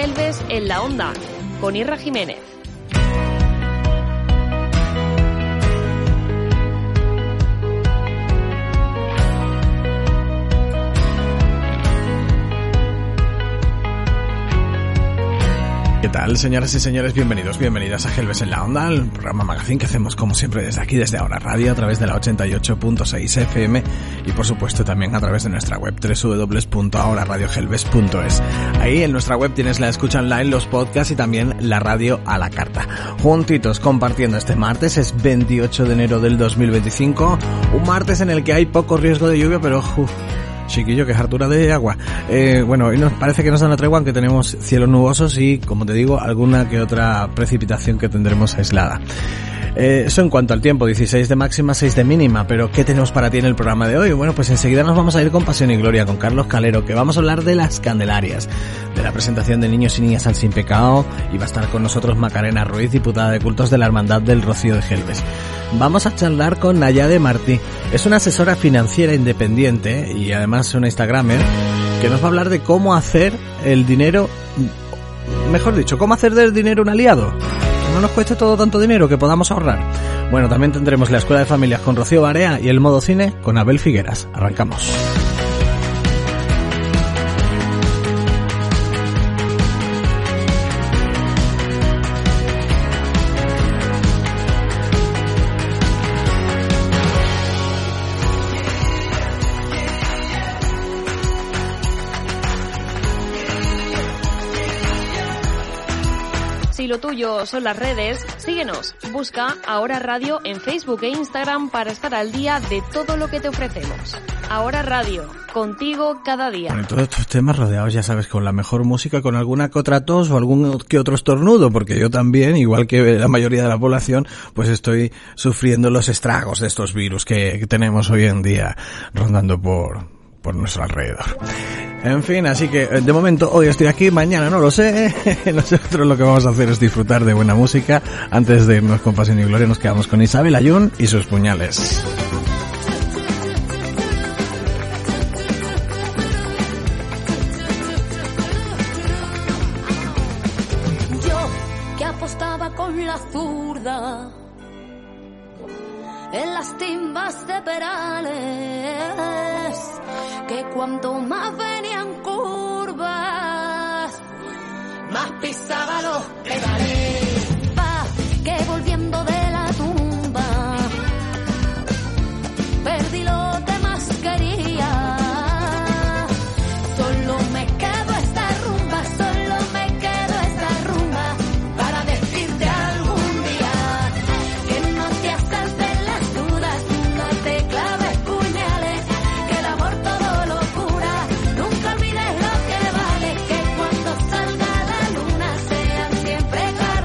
Gelbes en la Onda, con Irra Jiménez. ¿Qué tal, señoras y señores? Bienvenidos, bienvenidas a Gelbes en la Onda, el programa magazine que hacemos como siempre desde aquí, desde Ahora Radio, a través de la 88.6 FM y por supuesto también a través de nuestra web www.ahoraradiogelbes.es. Ahí en nuestra web tienes la escucha online, los podcasts y también la radio a la carta. Juntitos compartiendo este martes, es 28 de enero del 2025, un martes en el que hay poco riesgo de lluvia, pero chiquillo, que es hartura de agua. Bueno, hoy nos parece que nos da una tregua, aunque tenemos cielos nubosos y, como te digo, alguna que otra precipitación que tendremos aislada. Eso en cuanto al tiempo, 16 de máxima, 6 de mínima, pero ¿qué tenemos para ti en el programa de hoy? Bueno, pues enseguida nos vamos a ir con Pasión y Gloria, con Carlos Calero, que vamos a hablar de las Candelarias, de la presentación de Niños y Niñas al Sin Pecado, y va a estar con nosotros Macarena Ruiz, diputada de Cultos de la Hermandad del Rocío de Gelbes. Vamos a charlar con Nayade Martí, es una asesora financiera independiente y además una instagramer, que nos va a hablar de cómo hacer el dinero, mejor dicho, cómo hacer del dinero un aliado. No nos cueste todo tanto dinero, que podamos ahorrar. Bueno, también tendremos la Escuela de Familias con Rocío Barea y el Modo Cine con Abel Figueras. Arrancamos. Si lo tuyo son las redes, síguenos. Busca Ahora Radio en Facebook e Instagram para estar al día de todo lo que te ofrecemos. Ahora Radio, contigo cada día. Bueno, todos estos temas rodeados, ya sabes, con la mejor música, con alguna que otra tos o algún que otro estornudo, porque yo también, igual que la mayoría de la población, pues estoy sufriendo los estragos de estos virus que tenemos hoy en día rondando por nuestro alrededor. En fin, así que de momento hoy estoy aquí, mañana no lo sé. Nosotros lo que vamos a hacer es disfrutar de buena música. Antes de irnos con Pasión y Gloria nos quedamos con Isabel Ayun y sus puñales. Yo que apostaba con la zurda en las timbas de Perales, que cuanto más venían curvas, más pisaba los pedales. Pa, que volviendo de la tumba, perdí lo que más quería. Solo me quedo esta rumba, solo me quedo esta rumba, para decirte algún día que no te asalten las dudas, no te claves puñales, que el amor todo lo cura. Nunca olvides lo que vale, que cuando salga la luna sean siempre carnavales.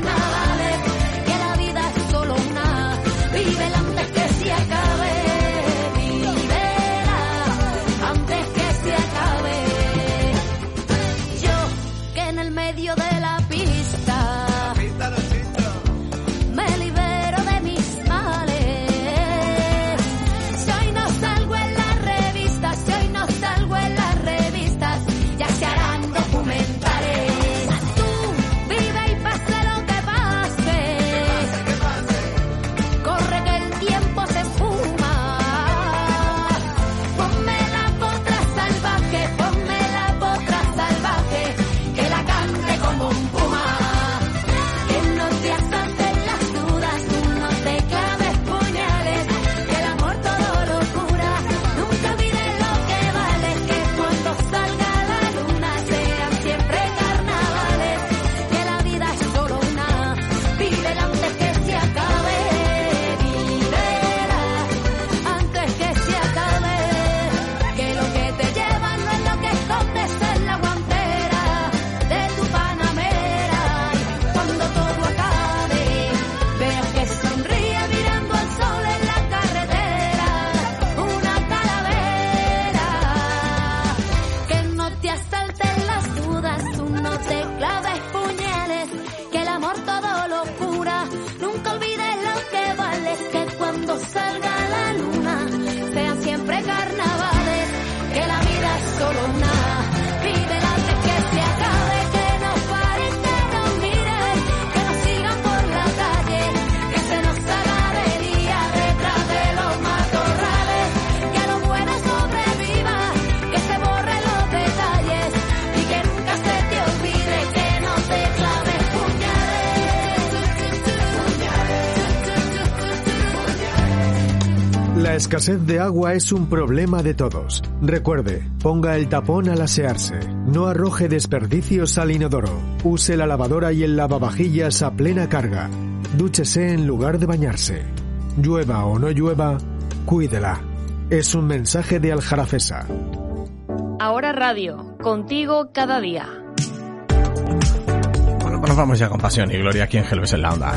escasez de agua es un problema de todos. Recuerde, ponga el tapón al asearse. No arroje desperdicios al inodoro. Use la lavadora y el lavavajillas a plena carga. Dúchese en lugar de bañarse. Llueva o no llueva, cuídela. Es un mensaje de Aljarafesa. Ahora Radio, contigo cada día. Bueno, pues nos vamos ya con pasión y gloria aquí en Gelbes en la Onda.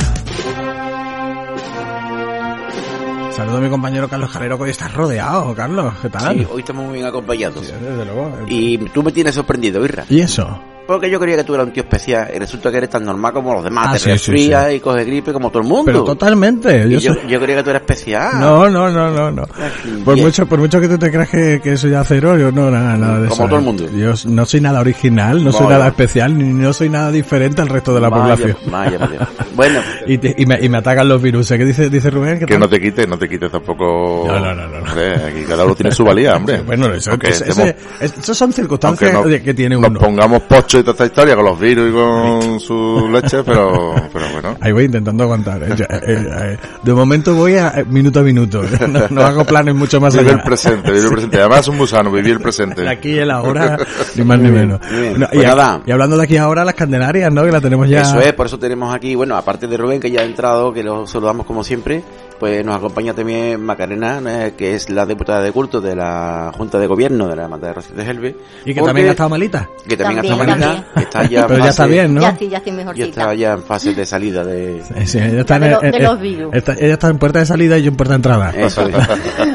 Saludo a mi compañero Carlos Jarero, que hoy estás rodeado, Carlos. ¿Qué tal? Sí, hoy estamos muy bien acompañados. Sí, desde luego. Y tú me tienes sorprendido, Irra. ¿Y eso? Porque yo creía que tú eras un tío especial y resulta que eres tan normal como los demás. Ah, te sí, resfrías sí. y coges gripe como todo el mundo. Pero totalmente. Yo creía que tú eras especial. No. Por Bien. mucho que tú te creas que eso ya cero, yo no, nada de eso. Como todo el mundo. Yo no soy nada original, no soy Vaya. nada especial, ni no soy nada diferente al resto de la población. Vaya. Bueno, Y me atacan los virus. ¿Qué dice Rubén? ¿Qué Que tal? no te quites tampoco. No. Hombre, aquí cada uno tiene su valía, hombre. Bueno, eso Aunque son aunque circunstancias que tiene nos uno. pongamos pocho y toda esta historia con los virus y con su leche, pero bueno. Ahí voy intentando aguantar. De momento voy a minuto a minuto. No hago planes mucho más Vive allá. el presente. Además es un gusano, vivir el presente. De aquí y el ahora, ni más ni menos. muy bien. No, Pues nada. y hablando de aquí ahora, las Candelarias, ¿no? Que la tenemos ya. eso es, por eso tenemos aquí, bueno, aparte de Rubén, que ya ha entrado, que lo saludamos como siempre, pues nos acompaña también Macarena, que es la diputada de culto de la Junta de Gobierno de la Hermandad de Rocío de Gelbes. Y que también ha estado malita. Que también ha estado También. malita, que está ya en Pero ya está fase- bien, ¿no? Ya estoy Ya mejorcita. está ya en fase de salida de... Sí, ella está De los virus. Ella está en puerta de salida y yo en puerta de entrada. Eso es.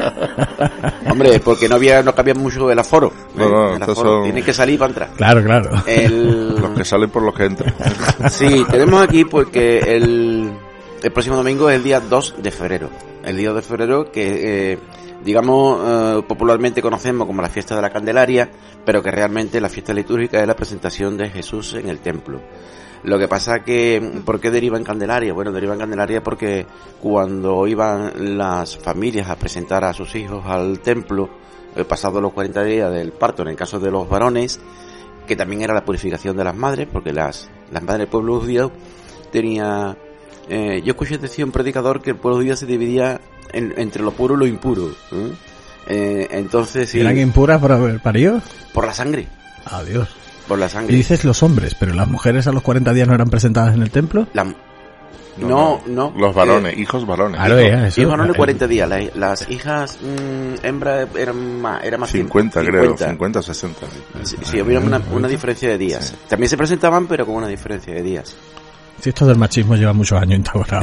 Hombre, porque no cabía mucho el aforo. No, el estos aforo. son- Tiene que salir para entrar. Claro. Los que salen por los que entran. Sí, tenemos aquí porque el próximo domingo es el día 2 de febrero. El día 2 de febrero que, popularmente conocemos como la fiesta de la Candelaria, pero que realmente la fiesta litúrgica es la presentación de Jesús en el templo. Lo que pasa que, ¿por qué deriva en Candelaria? Bueno, deriva en Candelaria porque cuando iban las familias a presentar a sus hijos al templo, pasados los 40 días del parto, en el caso de los varones, que también era la purificación de las madres, porque las madres del pueblo judío tenía... yo escuché decir un predicador que el pueblo judío se dividía entre lo puro y lo impuro. Entonces, sí, ¿Eran impuras por haber parido? por la sangre. Adiós. Por la Y sangre. dices los hombres, pero las mujeres a los 40 días no eran presentadas en el templo. No. Los varones, hijos varones. Claro, ya, eso. Hijos varones 40 días. Las hijas hembras eran más 50, creo, 50 o 60. Sí, había una diferencia de días. Sí. También se presentaban, pero con una diferencia de días. Si esto del machismo lleva muchos años instaurado.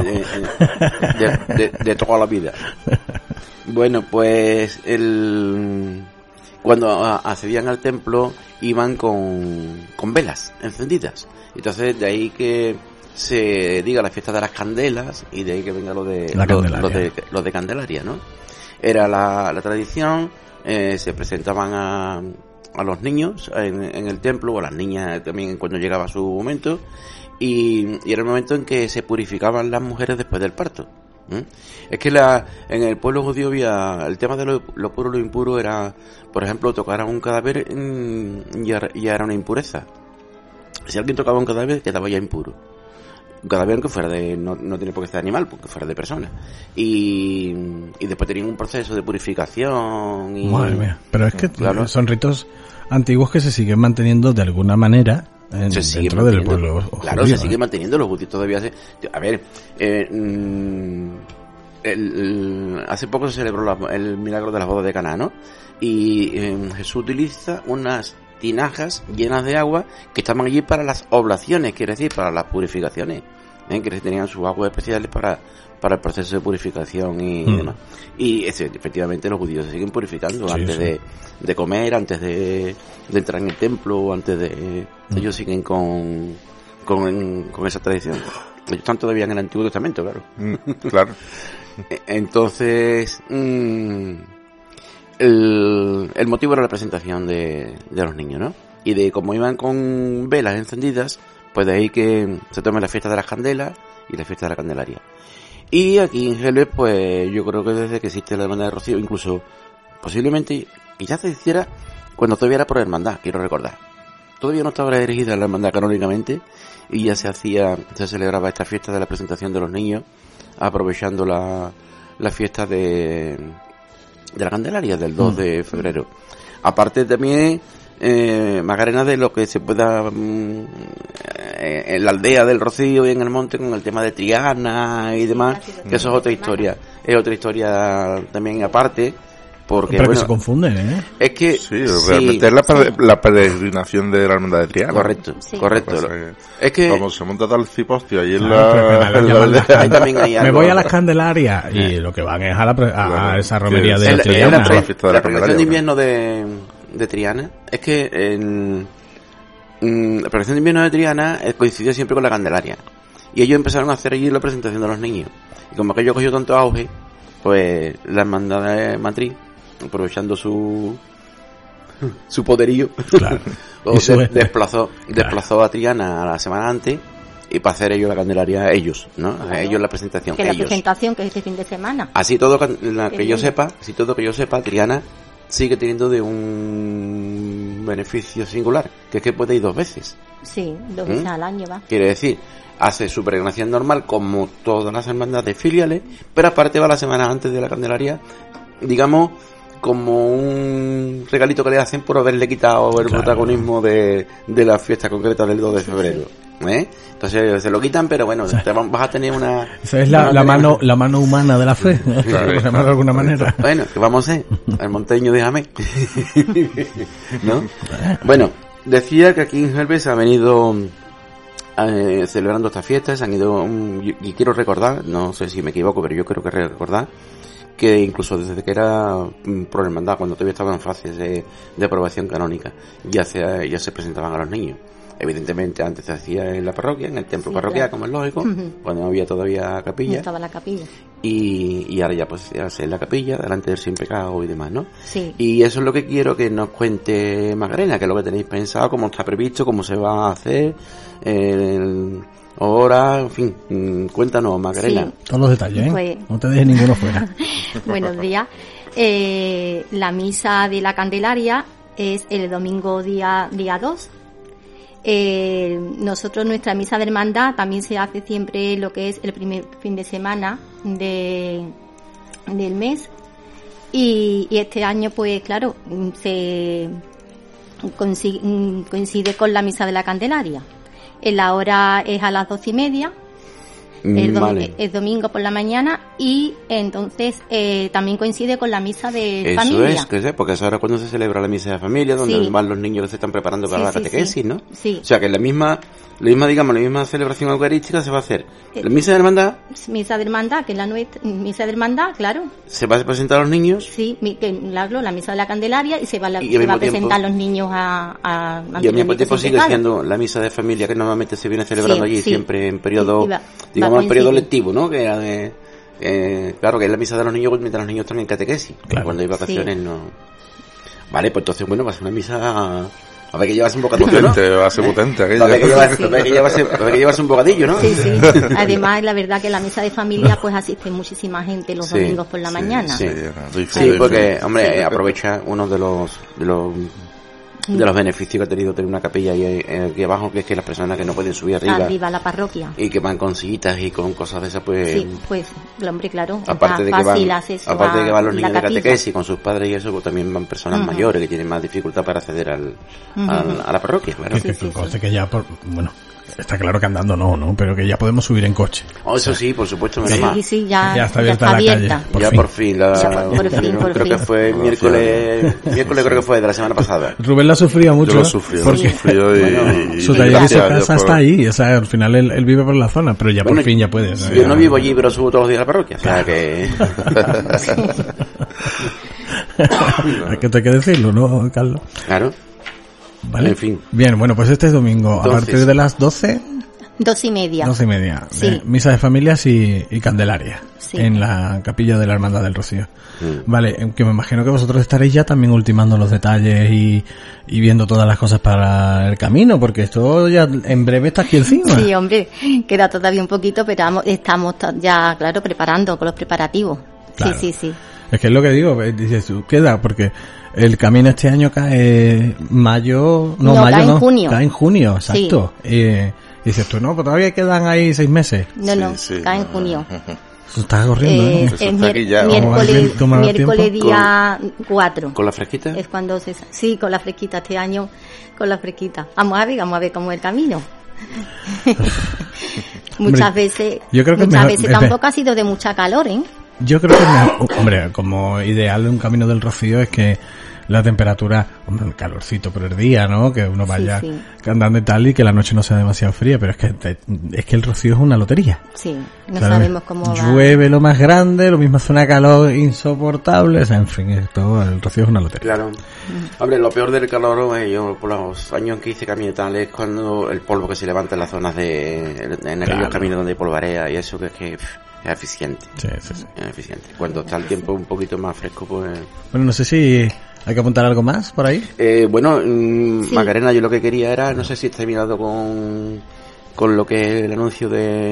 De toda la vida. Bueno, pues cuando accedían al templo iban con velas encendidas. Entonces de ahí que se diga la fiesta de las candelas y de ahí que venga lo de lo de Candelaria, ¿no? Era la tradición. Se presentaban a los niños en el templo, o a las niñas también cuando llegaba su momento, y era el momento en que se purificaban las mujeres después del parto. Es que en el pueblo judío había el tema de lo puro y lo impuro. Era, por ejemplo, tocar a un cadáver ya era una impureza. Si alguien tocaba un cadáver, quedaba ya impuro. Un cadáver que fuera no tiene por qué ser animal, porque fuera de persona. Y después tenían un proceso de purificación y... Madre mía. Pero es que Claro. son ritos antiguos que se siguen manteniendo de alguna manera se sigue dentro del manteniendo. pueblo Claro, judío, se sigue manteniendo. Los judíos todavía a ver, hace poco se celebró el milagro de las bodas de Caná, ¿no? Y Jesús utiliza unas tinajas llenas de agua que estaban allí para las oblaciones, quiere decir, para las purificaciones, que tenían sus aguas especiales para el proceso de purificación y demás. Y efectivamente los judíos se siguen purificando antes de comer, antes de entrar en el templo, antes de... Ellos siguen con esa tradición. Ellos están todavía en el Antiguo Testamento, claro. Claro. Entonces, el motivo era la presentación de los niños, ¿no? Y de cómo iban con velas encendidas, pues de ahí que se tome la fiesta de las candelas y la fiesta de la Candelaria. Y aquí en Gelbes, pues yo creo que desde que existe la Hermandad de Rocío, incluso posiblemente ya se hiciera cuando todavía era por hermandad, quiero recordar. Todavía no estaba erigida la hermandad canónicamente y ya se celebraba esta fiesta de la presentación de los niños, aprovechando la fiesta de la Candelaria del 2 de febrero. Aparte también Macarena, de lo que se pueda en la aldea del Rocío y en el monte con el tema de Triana y demás, que eso es otra historia también aparte, porque pero que se confunden, ¿eh? Es que realmente es la peregrinación de la hermandad de Triana. Correcto. Es que como se monta tal cipostio ahí en la ahí también hay algo. Me voy a las Candelarias y lo que van es a esa romería de Triana. La peregrinación de invierno de Triana es que la peregrinación de invierno de Triana coincidió siempre con la Candelaria, y ellos empezaron a hacer allí la presentación de los niños, y como aquello cogió tanto auge, pues la hermandad de matriz, aprovechando su poderío, claro. desplazó a Triana a la semana antes, y para hacer ellos la Candelaria, ellos, ¿no? Claro. A ellos la presentación. Que la presentación que es este fin de semana. Así todo que yo sepa, Triana sigue teniendo de un beneficio singular, que es que puede ir 2 veces. Sí, 2 veces al año va. Quiere decir, hace su peregrinación normal como todas las hermandades filiales, pero aparte va la semana antes de la Candelaria, digamos, como un regalito que le hacen por haberle quitado el protagonismo de la fiesta concreta del 2 de febrero. Entonces se lo quitan, pero bueno, vas a tener una... Esa es la mano humana de la fe, por llamarlo de alguna manera. Bueno, ¿qué vamos a hacer? El monteño de Jamé. ¿No? Bueno, decía que aquí en Gelbe se ha venido celebrando estas fiestas, han ido, y quiero recordar, no sé si me equivoco, pero yo creo que recordar, que incluso desde que era por hermandad, cuando todavía estaba en fases de aprobación canónica, ya se presentaban a los niños. Evidentemente antes se hacía en la parroquia, en el templo parroquial, como es lógico, cuando no había todavía capilla. No estaba la capilla. Y ahora ya pues se hace en la capilla, delante del sin pecado y demás, ¿no? Sí. Y eso es lo que quiero que nos cuente Macarena, que es lo que tenéis pensado, cómo está previsto, cómo se va a hacer, hora, en fin, cuéntanos, Macarena. Sí. Todos los detalles, ¿eh? Pues... no te dejes ninguno fuera. Buenos días. La misa de la Candelaria es el domingo día 2. Nosotros, nuestra misa de hermandad también se hace siempre lo que es el primer fin de semana del mes, y este año pues claro se coincide con la misa de la Candelaria. La hora es a las 12:30. Es domingo por la mañana, y entonces también coincide con la misa de familia. Eso es, porque es ahora cuando se celebra la misa de familia, donde van los niños que se están preparando para la catequesis, ¿no? Sí. O sea que la misma celebración eucarística se va a hacer. La misa de hermandad. Misa de hermandad, que es la nuestra misa de hermandad, claro. Se va a presentar a los niños. Sí, la misa de la Candelaria, y se va a presentar a los niños a y al mismo tiempo sigue siendo la misa de familia que normalmente se viene celebrando allí, siempre en periodo, digamos, en periodo lectivo, ¿no? Que era claro, que es la misa de los niños mientras los niños están en catequesis. Claro. Cuando hay vacaciones no. Vale, pues entonces bueno, va a ser una misa. A ver que llevas un bocadillo, ¿no? Va a ser potente aquello. A ver que llevas un bocadillo, ¿no? Sí. Además, la verdad que la misa de familia pues asiste muchísima gente los domingos por la mañana. Sí, porque, hombre, aprovecha uno de los beneficios que ha tenido tener una capilla ahí aquí abajo, que es que las personas que no pueden subir arriba a la parroquia y que van con sillitas y con cosas de esas, pues sí, pues el hombre, claro, aparte de que van los niños de catequesis con sus padres y eso, pues también van personas mayores que tienen más dificultad para acceder a la parroquia, claro. Que ya está claro que andando no, pero que ya podemos subir en coche. Eso sí, por supuesto. Sí, ya está abierta la calle. Por fin. Creo que fue miércoles creo que fue de la semana pasada. Rubén la sufría mucho. Yo lo sufrí y su taller y su casa está ahí, o sea, al final él vive por la zona, pero ya por fin ya puede. Yo no vivo allí, pero subo todos los días a la parroquia, o sea que... Hay que decirlo, ¿no, Carlos? Claro. Vale. En fin. Bien, bueno, pues este es domingo, entonces, a partir de las 12... 2:30. 2:30. Sí. Misa de familias y Candelaria. Sí. En la capilla de la Hermandad del Rocío. Vale, que me imagino que vosotros estaréis ya también ultimando los detalles y viendo todas las cosas para el camino, porque esto ya en breve está aquí encima. Sí, hombre, queda todavía un poquito, pero estamos ya, claro, preparando con los preparativos. Claro. Sí. Es que es lo que digo, dices tú, queda, porque el camino este año cae mayo, cae en junio. Cae en junio, exacto. Sí. Dices tú, no, pues todavía quedan ahí 6 meses. No, cae en junio. Eso está corriendo, es miércoles día 4. ¿Con la fresquita? Es cuando sí, con la fresquita, este año con la fresquita. Vamos a ver cómo es el camino. Muchas veces tampoco ha sido de mucha calor, ¿eh? Yo creo que como ideal un camino del Rocío es que la temperatura, el calorcito por el día, ¿no? Que uno vaya andando y tal, y que la noche no sea demasiado fría, pero es que el Rocío es una lotería. Sí, no sabemos cómo va. Llueve lo más grande, lo mismo hace una calor insoportable, o sea, en fin, el Rocío es una lotería. Claro. Hombre, lo peor del calor, yo por los años que hice camino tal, es cuando el polvo que se levanta en las zonas en aquellos caminos donde hay polvarea y eso que es eficiente. Sí. Es eficiente. Cuando está el tiempo un poquito más fresco, pues... Bueno, no sé si hay que apuntar algo más por ahí. Macarena, yo lo que quería era, no sé si está mirado con lo que es el anuncio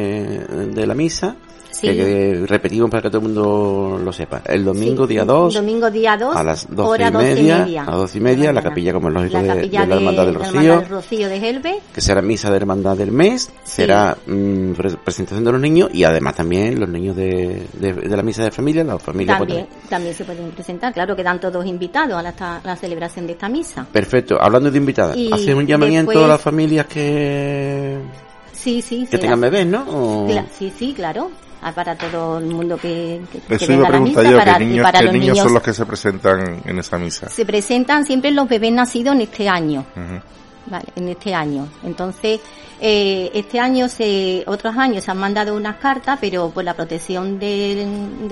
de la misa. Sí. Que repetimos para que todo el mundo lo sepa. El domingo día 2. Domingo día 2. A las 12:30. A las 12:30, la capilla, como es lógico, de la Hermandad del Rocío de Gelbes. Que será misa de Hermandad del mes. Será presentación de los niños y además también los niños de la misa de familia, la familia. También se pueden presentar, claro, quedan todos invitados a la celebración de esta misa. Perfecto. Hablando de invitadas, hace un llamamiento a las familias que tengan bebés, ¿no? Sí, claro. Para todo el mundo que eso iba a preguntar yo, ¿qué niños son los que se presentan en esa misa? Se presentan siempre los bebés nacidos en este año. Vale, en este año. Entonces, este año otros años se han mandado unas cartas, pero por la protección de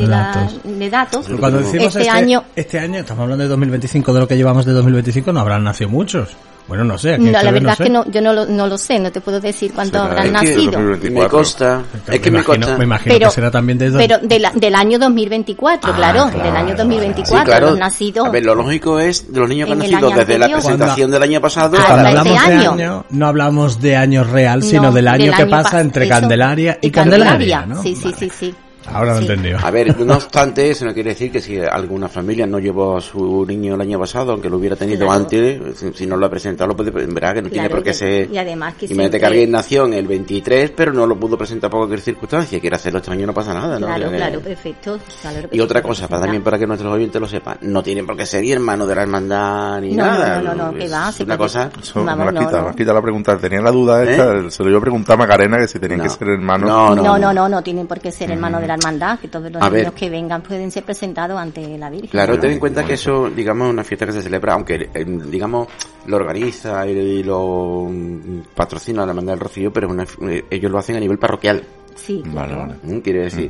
datos. Cuando decimos este año, estamos hablando de 2025, de lo que llevamos de 2025, no habrán nacido muchos. Bueno, no sé. La verdad es que yo no lo sé, no te puedo decir cuántos habrán nacido. Me consta. Me imagino que será también del año 2024, claro, del año 2024, sí, claro. Los nacidos. A ver, lo lógico es de los niños que han nacido desde la presentación del año pasado. Cuando hablamos de año, no hablamos de año real, sino del año que pasa entre Candelaria y Candelaria, ¿no? Sí. Ahora lo he entendido. A ver, no obstante, eso no quiere decir que si alguna familia no llevó a su niño el año pasado, aunque lo hubiera tenido antes, si no lo ha presentado, lo puede, verá que no tiene por qué ser. Y además que imagínate que alguien nació en el 23, pero no lo pudo presentar por cualquier circunstancia, quiere hacerlo este año, no pasa nada, ¿no? Claro, perfecto. Y otra cosa, también para que nuestros oyentes lo sepan, no tienen por qué ser hermano de la hermandad ni nada. No, que va. Una cosa. Me quita la pregunta. Tenía la duda esta, se lo iba a preguntar a Macarena que si tenían que ser hermanos. No tienen por qué ser hermanos de la hermandad, que todos los niños que vengan pueden ser presentados ante la Virgen. Claro, ten en cuenta que eso, digamos, es una fiesta que se celebra, aunque, digamos, lo organiza y lo patrocina la Hermandad del Rocío, pero ellos lo hacen a nivel parroquial. Sí, vale. Quiere decir,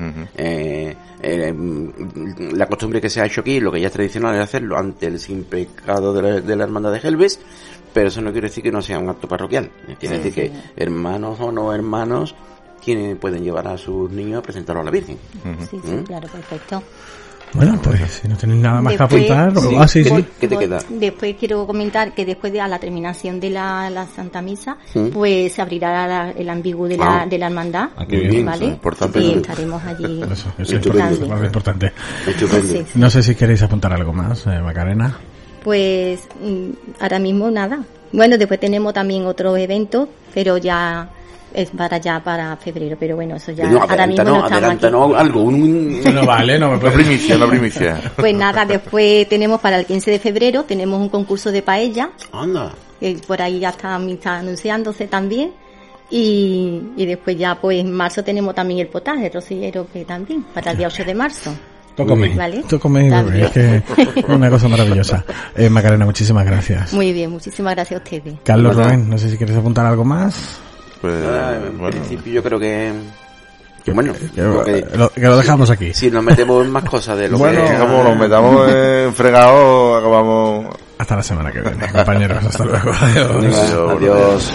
la costumbre que se ha hecho aquí, lo que ya es tradicional, es hacerlo ante el sin pecado de la Hermandad de Gelbes, pero eso no quiere decir que no sea un acto parroquial. Quiere decir que hermanos o no hermanos quienes pueden llevar a sus niños a presentarlo a la Virgen. Sí, claro, perfecto. Bueno, pues si no tenéis nada más que apuntar, ¿qué te queda? Después quiero comentar que después de la terminación de la Santa Misa, pues se abrirá el ambiguo de la hermandad, ¿vale? Importante. Y estaremos allí. Eso es lo importante. Sí. No sé si queréis apuntar algo más, Macarena. Pues ahora mismo nada. Bueno, después tenemos también otro evento, pero ya es para febrero, pero bueno, eso ya ahora mismo no estamos aquí. Algo, no vale, no me puede. La primicia. Pues nada, después tenemos para el 15 de febrero, tenemos un concurso de paella. Anda. Por ahí ya está anunciándose también. Y después ya, pues en marzo tenemos también el potaje rociero, que también, para el día 8 de marzo. Tócame, ¿vale? Es que es una cosa maravillosa. Macarena, muchísimas gracias. Muy bien, muchísimas gracias a ustedes. Carlos Rubén, no sé si quieres apuntar algo más. Pues, en principio yo creo que bueno, que lo dejamos aquí. Si nos metemos en más cosas de lo que... como nos metamos en fregado, acabamos... Hasta la semana que viene, compañeros. Hasta luego. Adiós.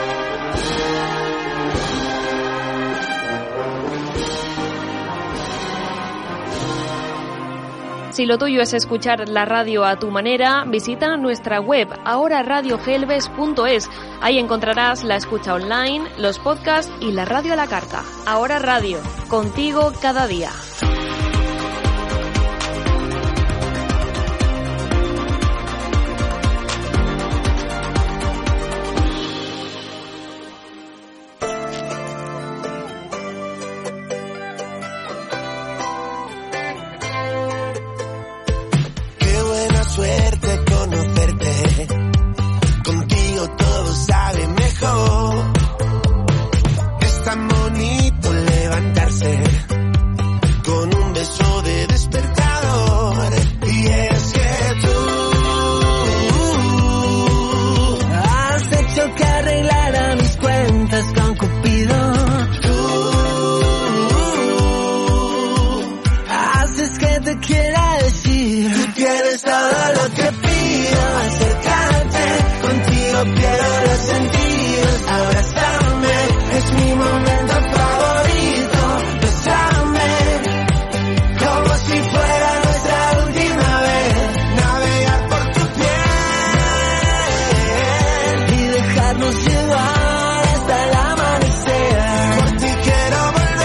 Si lo tuyo es escuchar la radio a tu manera, visita nuestra web ahoraradiogelbes.es. Ahí encontrarás la escucha online, los podcasts y la radio a la carta. Ahora Radio, contigo cada día. Contigo pierdo los sentidos, abrázame, es mi momento favorito. Bésame, como si fuera nuestra última vez. Navegar por tu piel y dejarnos llevar hasta el amanecer. Por ti quiero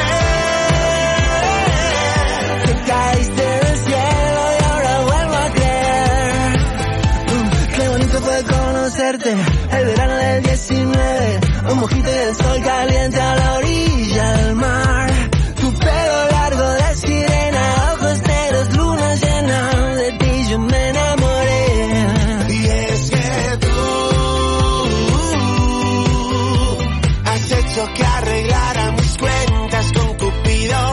volver. Te caíste del cielo y ahora vuelvo a creer. Qué bonito fue conocerte, el verano del 19. Un mojito y el sol caliente a la orilla del mar. Tu pelo largo de sirena, ojos negros, luna llena. De ti yo me enamoré. Y es que tú has hecho que arreglara mis cuentas con Cupido.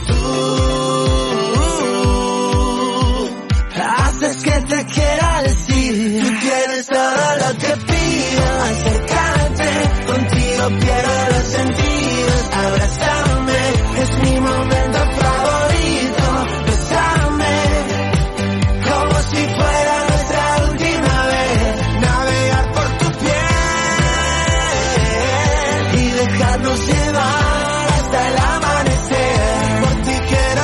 Tú haces que te quiera decir. Tú tienes todo lo que pido. Acércate, contigo pierdo los sentidos. Abrázame, es mi momento favorito. Bésame, como si fuera nuestra última vez. Navegar por tu piel y dejarnos llevar hasta el amanecer. Por ti quiero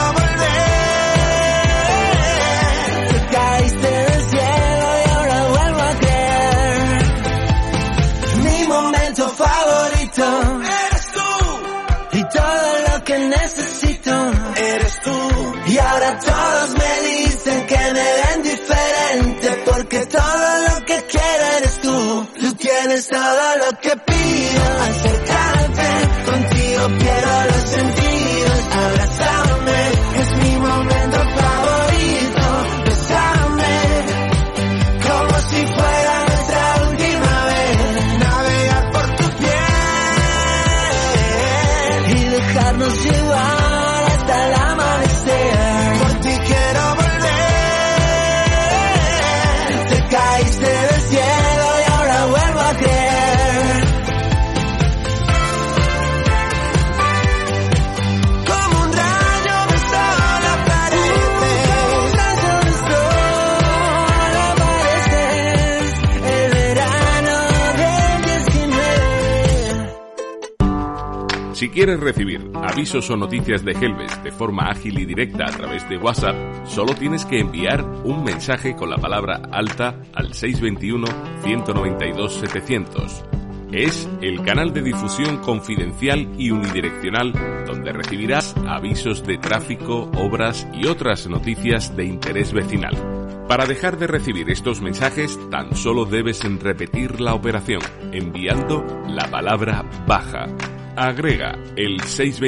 volver. Te caíste del cielo y ahora vuelvo a creer. Mi momento favorito eres tú, y todo lo que necesito eres tú. Y ahora todos me dicen que me ven diferente, porque todo lo que quiero eres tú. Tú tienes todo lo que pido. Acércate, contigo pierdo los sentidos. Abrázame, es mi momento favorito. Bésame, como si fuera nuestra última vez. Navegar por tu piel y dejarnos llevar hasta el amanecer. Por ti quiero volver. Te caíste del cielo y ahora vuelvo a creer. Como un rayo de sol apareces. Como un rayo de sol apareces. El verano del 19. Si quieres recibir avisos o noticias de Gelbes de forma ágil y directa a través de WhatsApp, solo tienes que enviar un mensaje con la palabra alta al 621-192-700. Es el canal de difusión confidencial y unidireccional donde recibirás avisos de tráfico, obras y otras noticias de interés vecinal. Para dejar de recibir estos mensajes, tan solo debes repetir la operación, enviando la palabra baja. Agrega el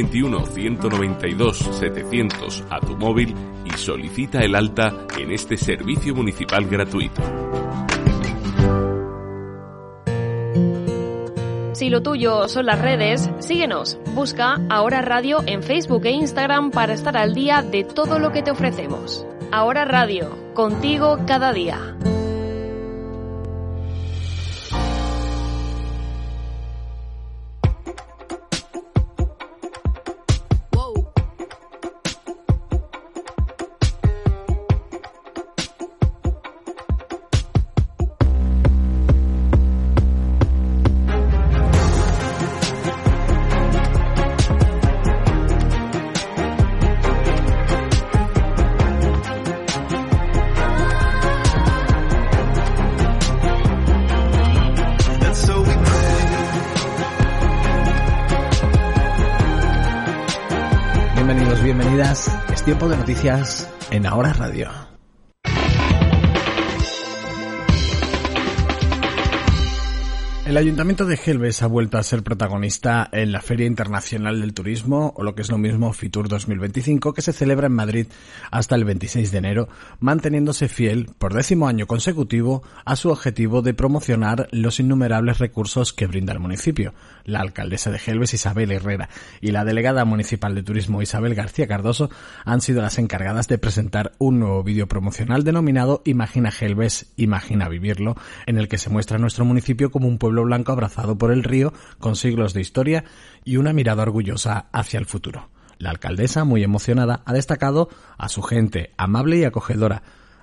621-192-700 a tu móvil y solicita el alta en este servicio municipal gratuito. Si lo tuyo son las redes, síguenos. Busca Ahora Radio en Facebook e Instagram para estar al día de todo lo que te ofrecemos. Ahora Radio, contigo cada día. Bienvenidas, es tiempo de noticias en Ahora Radio. El Ayuntamiento de Gelbes ha vuelto a ser protagonista en la Feria Internacional del Turismo, o lo que es lo mismo Fitur 2025, que se celebra en Madrid hasta el 26 de enero, manteniéndose fiel, por 10º año consecutivo, a su objetivo de promocionar los innumerables recursos que brinda el municipio. La alcaldesa de Gelbes, Isabel Herrera, y la delegada municipal de Turismo, Isabel García Cardoso, han sido las encargadas de presentar un nuevo vídeo promocional denominado Imagina Gelbes, Imagina Vivirlo, en el que se muestra nuestro municipio como un pueblo blanco abrazado por el río, con siglos de historia y una mirada orgullosa hacia el futuro. La alcaldesa, muy emocionada, ha destacado a su gente amable y acogedora,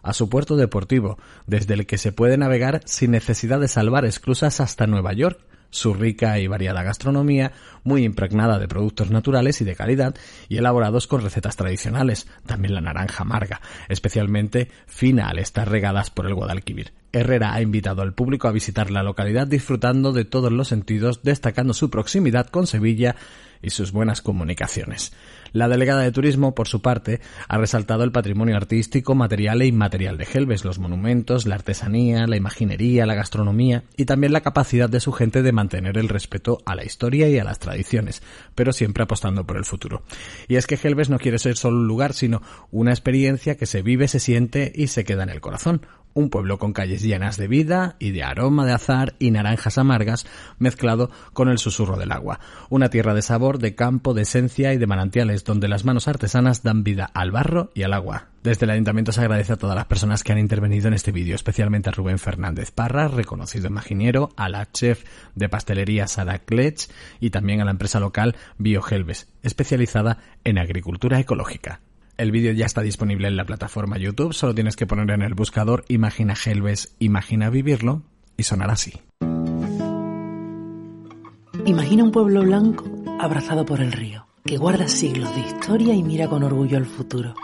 a su puerto deportivo, desde el que se puede navegar sin necesidad de salvar esclusas hasta Nueva York. Su rica y variada gastronomía, muy impregnada de productos naturales y de calidad, y elaborados con recetas tradicionales, también la naranja amarga, especialmente fina al estar regadas por el Guadalquivir. Herrera ha invitado al público a visitar la localidad disfrutando de todos los sentidos, destacando su proximidad con Sevilla y sus buenas comunicaciones. La delegada de Turismo, por su parte, ha resaltado el patrimonio artístico, material e inmaterial de Gelbes, los monumentos, la artesanía, la imaginería, la gastronomía y también la capacidad de su gente de mantener el respeto a la historia y a las tradiciones, pero siempre apostando por el futuro. Y es que Gelbes no quiere ser solo un lugar, sino una experiencia que se vive, se siente y se queda en el corazón. Un pueblo con calles llenas de vida y de aroma de azahar y naranjas amargas mezclado con el susurro del agua. Una tierra de sabor, de campo, de esencia y de manantiales donde las manos artesanas dan vida al barro y al agua. Desde el Ayuntamiento se agradece a todas las personas que han intervenido en este vídeo, especialmente a Rubén Fernández Parra, reconocido imaginero, a la chef de pastelería Sara Klech y también a la empresa local BioGelbes, especializada en agricultura ecológica. El vídeo ya está disponible en la plataforma YouTube, solo tienes que poner en el buscador Imagina Gelbes, Imagina Vivirlo y sonará así. Imagina un pueblo blanco abrazado por el río, que guarda siglos de historia y mira con orgullo al futuro.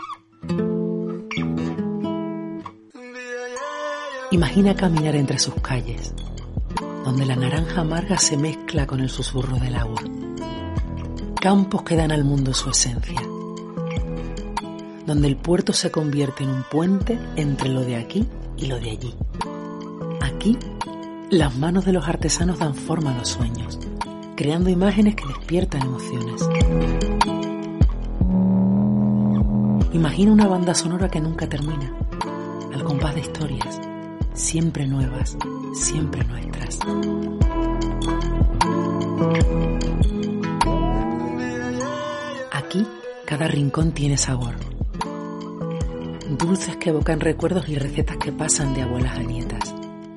Imagina caminar entre sus calles, donde la naranja amarga se mezcla con el susurro del agua. Campos que dan al mundo su esencia, donde el puerto se convierte en un puente entre lo de aquí y lo de allí. Aquí, las manos de los artesanos dan forma a los sueños, creando imágenes que despiertan emociones. Imagina una banda sonora que nunca termina, al compás de historias, siempre nuevas, siempre nuestras. Aquí, cada rincón tiene sabor. Dulces que evocan recuerdos y recetas que pasan de abuelas a nietas.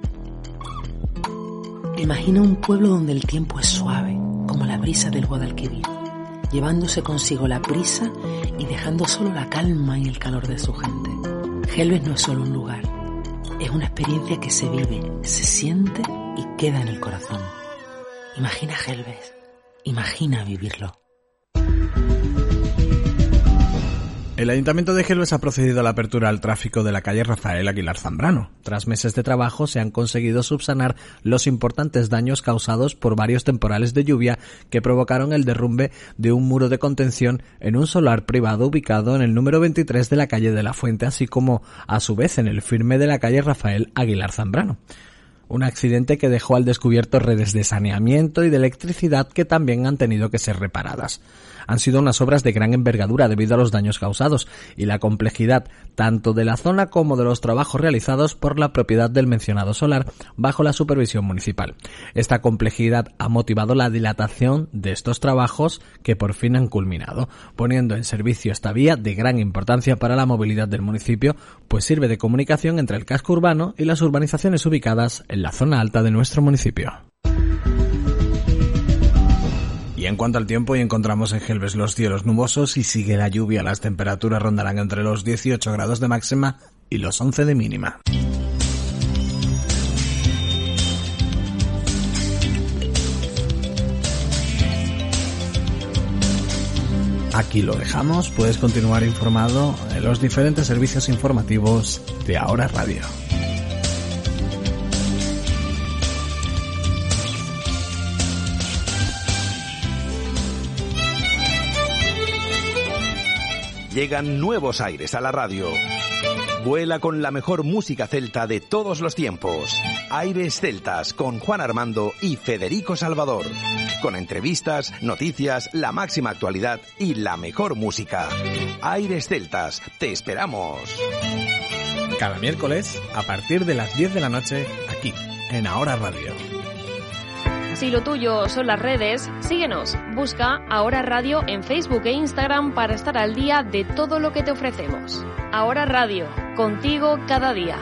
Imagina un pueblo donde el tiempo es suave, como la brisa del Guadalquivir, llevándose consigo la prisa y dejando solo la calma y el calor de su gente. Gelbes no es solo un lugar, es una experiencia que se vive, se siente y queda en el corazón. Imagina Gelbes, imagina vivirlo. El Ayuntamiento de Gelbes ha procedido a la apertura al tráfico de la calle Rafael Aguilar Zambrano. Tras meses de trabajo se han conseguido subsanar los importantes daños causados por varios temporales de lluvia que provocaron el derrumbe de un muro de contención en un solar privado ubicado en el número 23 de la calle de la Fuente, así como a su vez en el firme de la calle Rafael Aguilar Zambrano. Un accidente que dejó al descubierto redes de saneamiento y de electricidad que también han tenido que ser reparadas. Han sido unas obras de gran envergadura debido a los daños causados y la complejidad tanto de la zona como de los trabajos realizados por la propiedad del mencionado solar bajo la supervisión municipal. Esta complejidad ha motivado la dilatación de estos trabajos que por fin han culminado, poniendo en servicio esta vía de gran importancia para la movilidad del municipio, pues sirve de comunicación entre el casco urbano y las urbanizaciones ubicadas en la zona alta de nuestro municipio. Y en cuanto al tiempo, encontramos en Gelbes los cielos nubosos y sigue la lluvia. Las temperaturas rondarán entre los 18 grados de máxima y los 11 de mínima. Aquí lo dejamos, puedes continuar informado en los diferentes servicios informativos de Ahora Radio. Llegan nuevos aires a la radio. Vuela con la mejor música celta de todos los tiempos. Aires Celtas con Juan Armando y Federico Salvador. Con entrevistas, noticias, la máxima actualidad y la mejor música. Aires Celtas, te esperamos. Cada miércoles, a partir de las 10 de la noche, aquí, en Ahora Radio. Si lo tuyo son las redes, síguenos. Busca Ahora Radio en Facebook e Instagram para estar al día de todo lo que te ofrecemos. Ahora Radio, contigo cada día.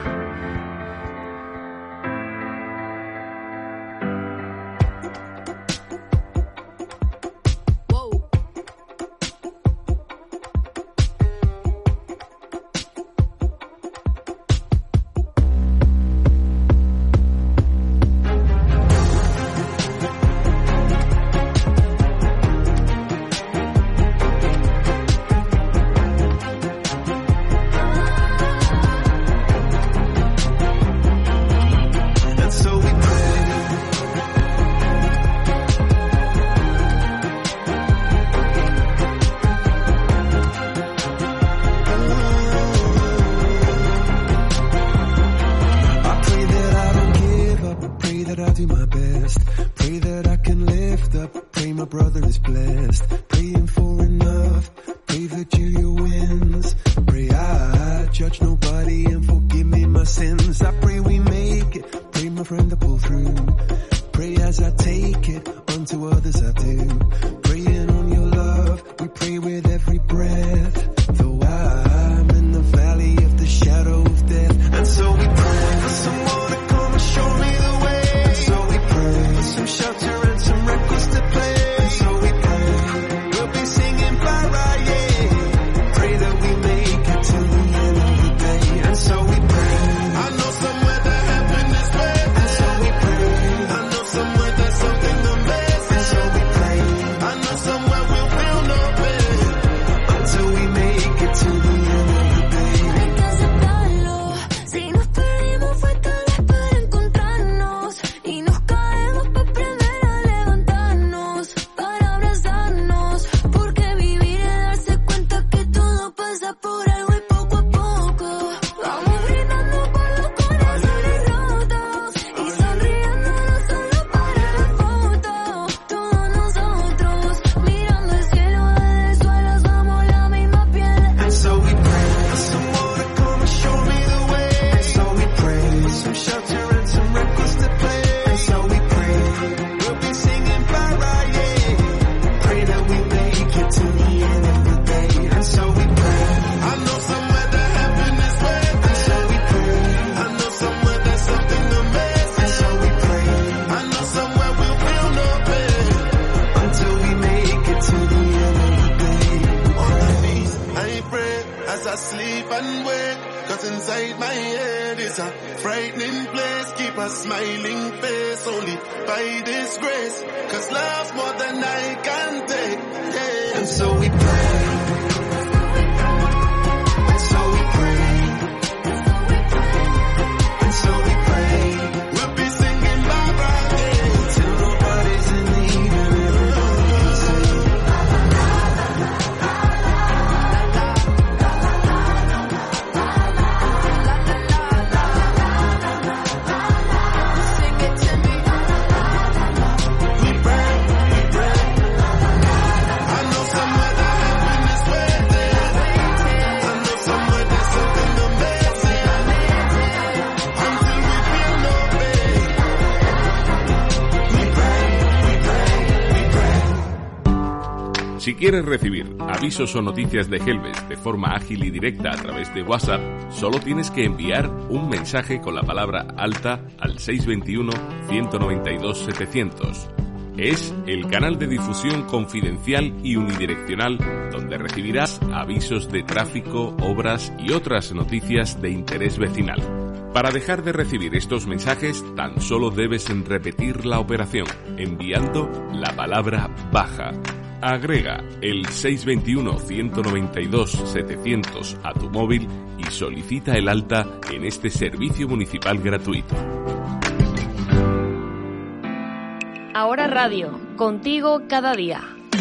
that I do my best. Pray that I can lift up. Pray my brother is blessed. Praying for enough. Pray that Julia wins. Pray I judge nobody and forgive me my sins. I pray we make it. Pray my friend to pull through. Pray as I take it. Unto others I do. Praying on your love. We pray with every breath. Though I'm in the valley of the shadow of death. And so we pray for someone to come and show me the way. And so we pray for some shelter and some records to play. And so we pray we'll be singing Pariah. Pray that we make it to the end of the day. And so we pray. I know somewhere that happiness waits. And so we pray. I know somewhere there's something amazing. And so we pray. I know somewhere we'll feel no pain until we make it to the end of the day. Hay que aceptarlo. Si nos perdimos fue tal vez para encontrarnos. Y nos caemos para aprender a levantarnos. Para abrazarnos. Porque vivir es darse cuenta que todo pasa por algo y poco a poco. Vamos brindando por los corazones rotos. Y sonriendo no solo para la foto. Todos nosotros mirando el cielo desde el suelo somos la misma piel. And so we pray for someone to come and show me the way. And so we pray for some shelter and some records to play. And so we pray we'll be singing Pariah. Pray that we make it to the end of the day. And so we pray. I know somewhere that happiness waits. And so we pray. I know somewhere there's something amazing. And so we pray. I know somewhere we'll feel no pain until we make it to the end of the day. On my knees, I pray as I sleep and wake. Cause inside my head is a frightening place. Keep a smiling face only by this grace. Cause love's more than I can take. Yeah. And so we pray. And so we pray. And so we pray. We'll be singing Pariah till nobody's in need and everybody's safe. Sing it to me. We pray, we pray. I know somewhere that happiness waiting. I know somewhere there's something amazing. Until we feel no pain. We pray, we pray, we pray. Si quieres recibir avisos o noticias de Helves de forma ágil y directa a través de WhatsApp, solo tienes que enviar un mensaje con la palabra alta al 621-192-700. Es el canal de difusión confidencial y unidireccional donde recibirás avisos de tráfico, obras y otras noticias de interés vecinal. Para dejar de recibir estos mensajes, tan solo debes repetir la operación, enviando la palabra baja. Agrega el 621-192-700 a tu móvil y solicita el alta en este servicio municipal gratuito. Ahora Radio, contigo cada día.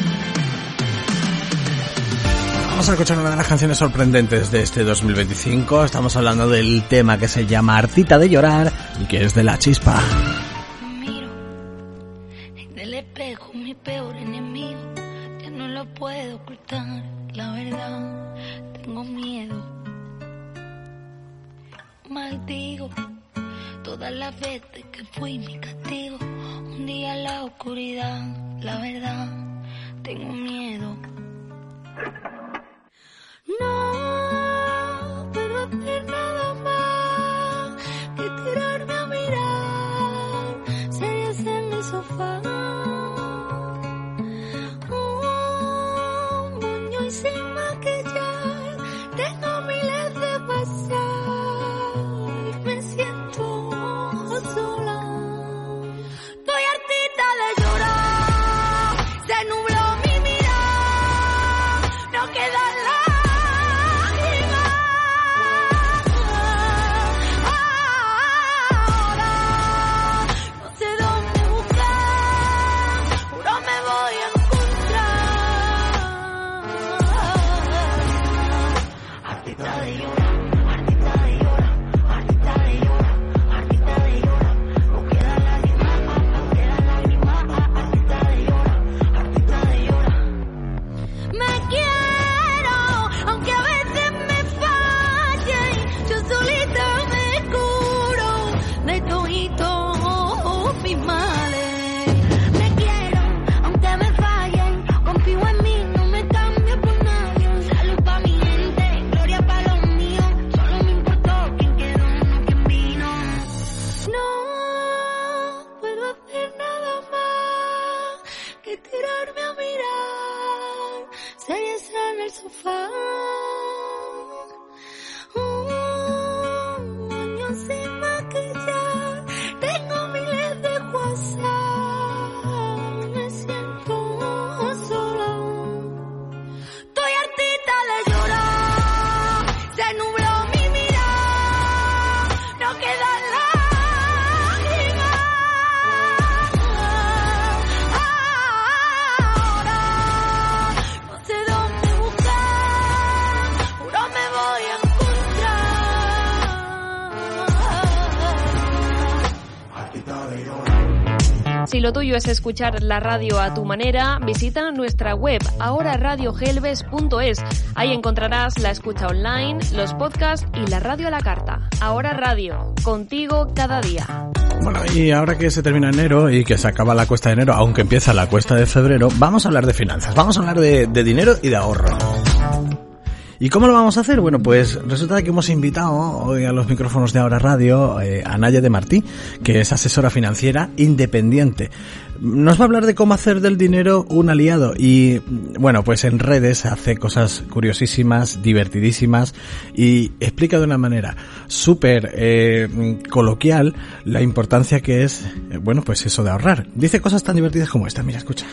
Vamos a escuchar una de las canciones sorprendentes de este 2025. Estamos hablando del tema que se llama Hartita de llorar y que es de La Chispa. Miro en el espejo mi peor enemigo. Ya no lo puedo ocultar, la verdad. Tengo miedo. Maldigo todas las veces que fui mi castigo. Un día en la oscuridad, la verdad. Tengo miedo. No puedo hacer nada más que tirarme a mirar series en el sofá. Un moño y sin maquillar, tengo miles de pasar y me siento sola. Estoy hartita de llorar, se nubló mi mirada, no queda lágrimas. Ahora no sé dónde buscar abismales. Me quiero, aunque me fallen, confío en mí, no me cambio por nadie. Salud pa' mi gente, gloria pa' los míos, solo me importó quién quedó, no quién vino. No puedo hacer nada más que tirarme a mirar series en el sofá. Años sin maquillar, tengo miles de WhatsApp, me siento sola. Estoy hartita de llorar, se nubló mi mirada, no quedan lágrimas. Ahora no sé dónde buscar, juro me voy a Si lo tuyo es escuchar la radio a tu manera, visita nuestra web ahoraradiogelbes.es. Ahí encontrarás la escucha online, los podcasts y la radio a la carta. Ahora Radio, contigo cada día. Bueno, y ahora que se termina enero y que se acaba la cuesta de enero, aunque empieza la cuesta de febrero, vamos a hablar de finanzas, vamos a hablar de dinero y de ahorro. ¿Y cómo lo vamos a hacer? Bueno, pues resulta que hemos invitado hoy a los micrófonos de Ahora Radio a Naya de Martí, que es asesora financiera independiente. Nos va a hablar de cómo hacer del dinero un aliado y, bueno, pues en redes hace cosas curiosísimas, divertidísimas y explica de una manera súper coloquial la importancia que es, bueno, pues eso de ahorrar. Dice cosas tan divertidas como esta, mira, escucha.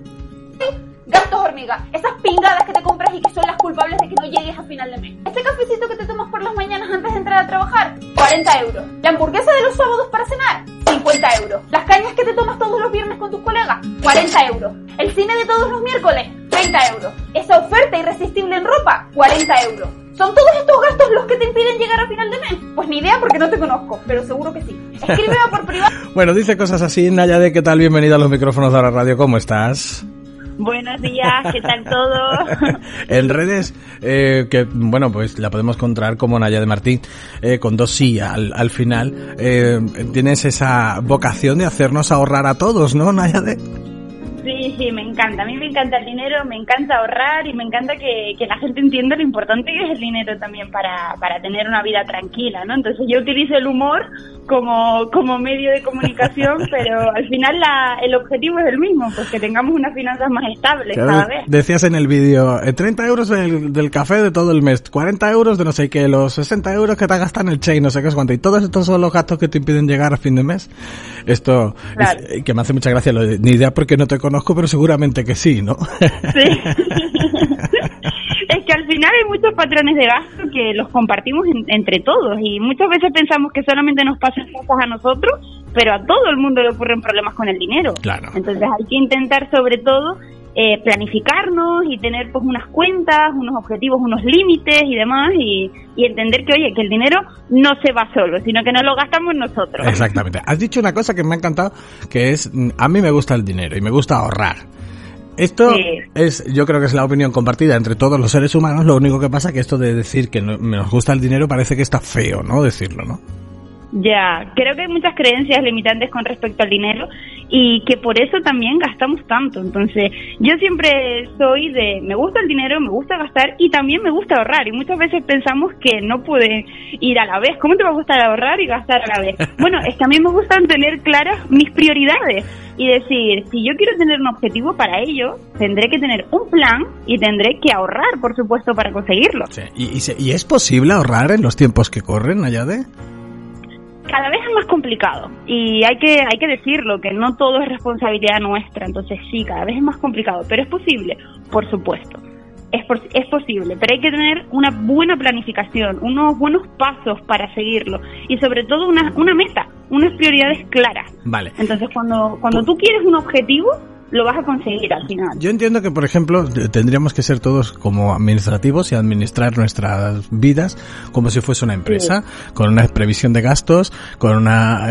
Gastos hormiga, esas pingadas que te compras y que son las culpables de que no llegues a final de mes. Este cafecito que te tomas por las mañanas antes de entrar a trabajar, 40 euros. La hamburguesa de los sábados para cenar, 50 euros. Las cañas que te tomas todos los viernes con tus colegas, 40 euros. El cine de todos los miércoles, 30 euros. Esa oferta irresistible en ropa, 40 euros. ¿Son todos estos gastos los que te impiden llegar a final de mes? Pues ni idea porque no te conozco, pero seguro que sí. Escríbeme por privado. Bueno, dice cosas así. Naya, ¿qué tal? Bienvenida a los micrófonos de Ahora Radio, ¿cómo estás? Buenos días, ¿qué tal todo? En redes, que bueno, pues la podemos encontrar como Naya de Martí, con dos sí al final. Tienes esa vocación de hacernos ahorrar a todos, ¿no, Naya de? Sí, me encanta. A mí me encanta el dinero, me encanta ahorrar y me encanta que la gente entienda lo importante que es el dinero también para tener una vida tranquila, ¿no? Entonces yo utilizo el humor como medio de comunicación, pero al final el objetivo es el mismo, pues que tengamos unas finanzas más estables cada vez. Decías en el vídeo, 30 euros del café de todo el mes, 40 euros de no sé qué, los 60 euros que te gastan el chain, no sé qué es cuánto, y todos estos son los gastos que te impiden llegar a fin de mes. Esto, claro. Que me hace mucha gracia, ni idea porque no te conozco, pero seguramente que sí, ¿no? Sí. Es que al final hay muchos patrones de gasto que los compartimos entre todos y muchas veces pensamos que solamente nos pasan cosas a nosotros, pero a todo el mundo le ocurren problemas con el dinero. Claro. Entonces hay que intentar sobre todo planificarnos y tener pues unas cuentas, unos objetivos, unos límites y demás y entender que, oye, que el dinero no se va solo, sino que no lo gastamos nosotros. Exactamente. Has dicho una cosa que me ha encantado, que es, a mí me gusta el dinero y me gusta ahorrar. Esto sí. Yo creo que es la opinión compartida entre todos los seres humanos. Lo único que pasa que esto de decir que nos gusta el dinero parece que está feo, ¿no? Decirlo, ¿no? Ya, creo que hay muchas creencias limitantes con respecto al dinero y que por eso también gastamos tanto. Entonces, yo siempre soy de, me gusta el dinero, me gusta gastar y también me gusta ahorrar. Y muchas veces pensamos que no pueden ir a la vez. ¿Cómo te va a gustar ahorrar y gastar a la vez? Bueno, es que a mí me gusta tener claras mis prioridades y decir, si yo quiero tener un objetivo para ello, tendré que tener un plan y tendré que ahorrar, por supuesto, para conseguirlo. Sí. ¿Y es posible ahorrar en los tiempos que corren, Nayade? Cada vez es más complicado y hay que decirlo, que no todo es responsabilidad nuestra, entonces sí, cada vez es más complicado, pero es posible, por supuesto, es posible, pero hay que tener una buena planificación, unos buenos pasos para seguirlo y sobre todo una meta, unas prioridades claras. Vale. Entonces cuando tú quieres un objetivo, lo vas a conseguir al final. Yo entiendo que, por ejemplo, tendríamos que ser todos como administrativos y administrar nuestras vidas como si fuese una empresa, con una previsión de gastos, con una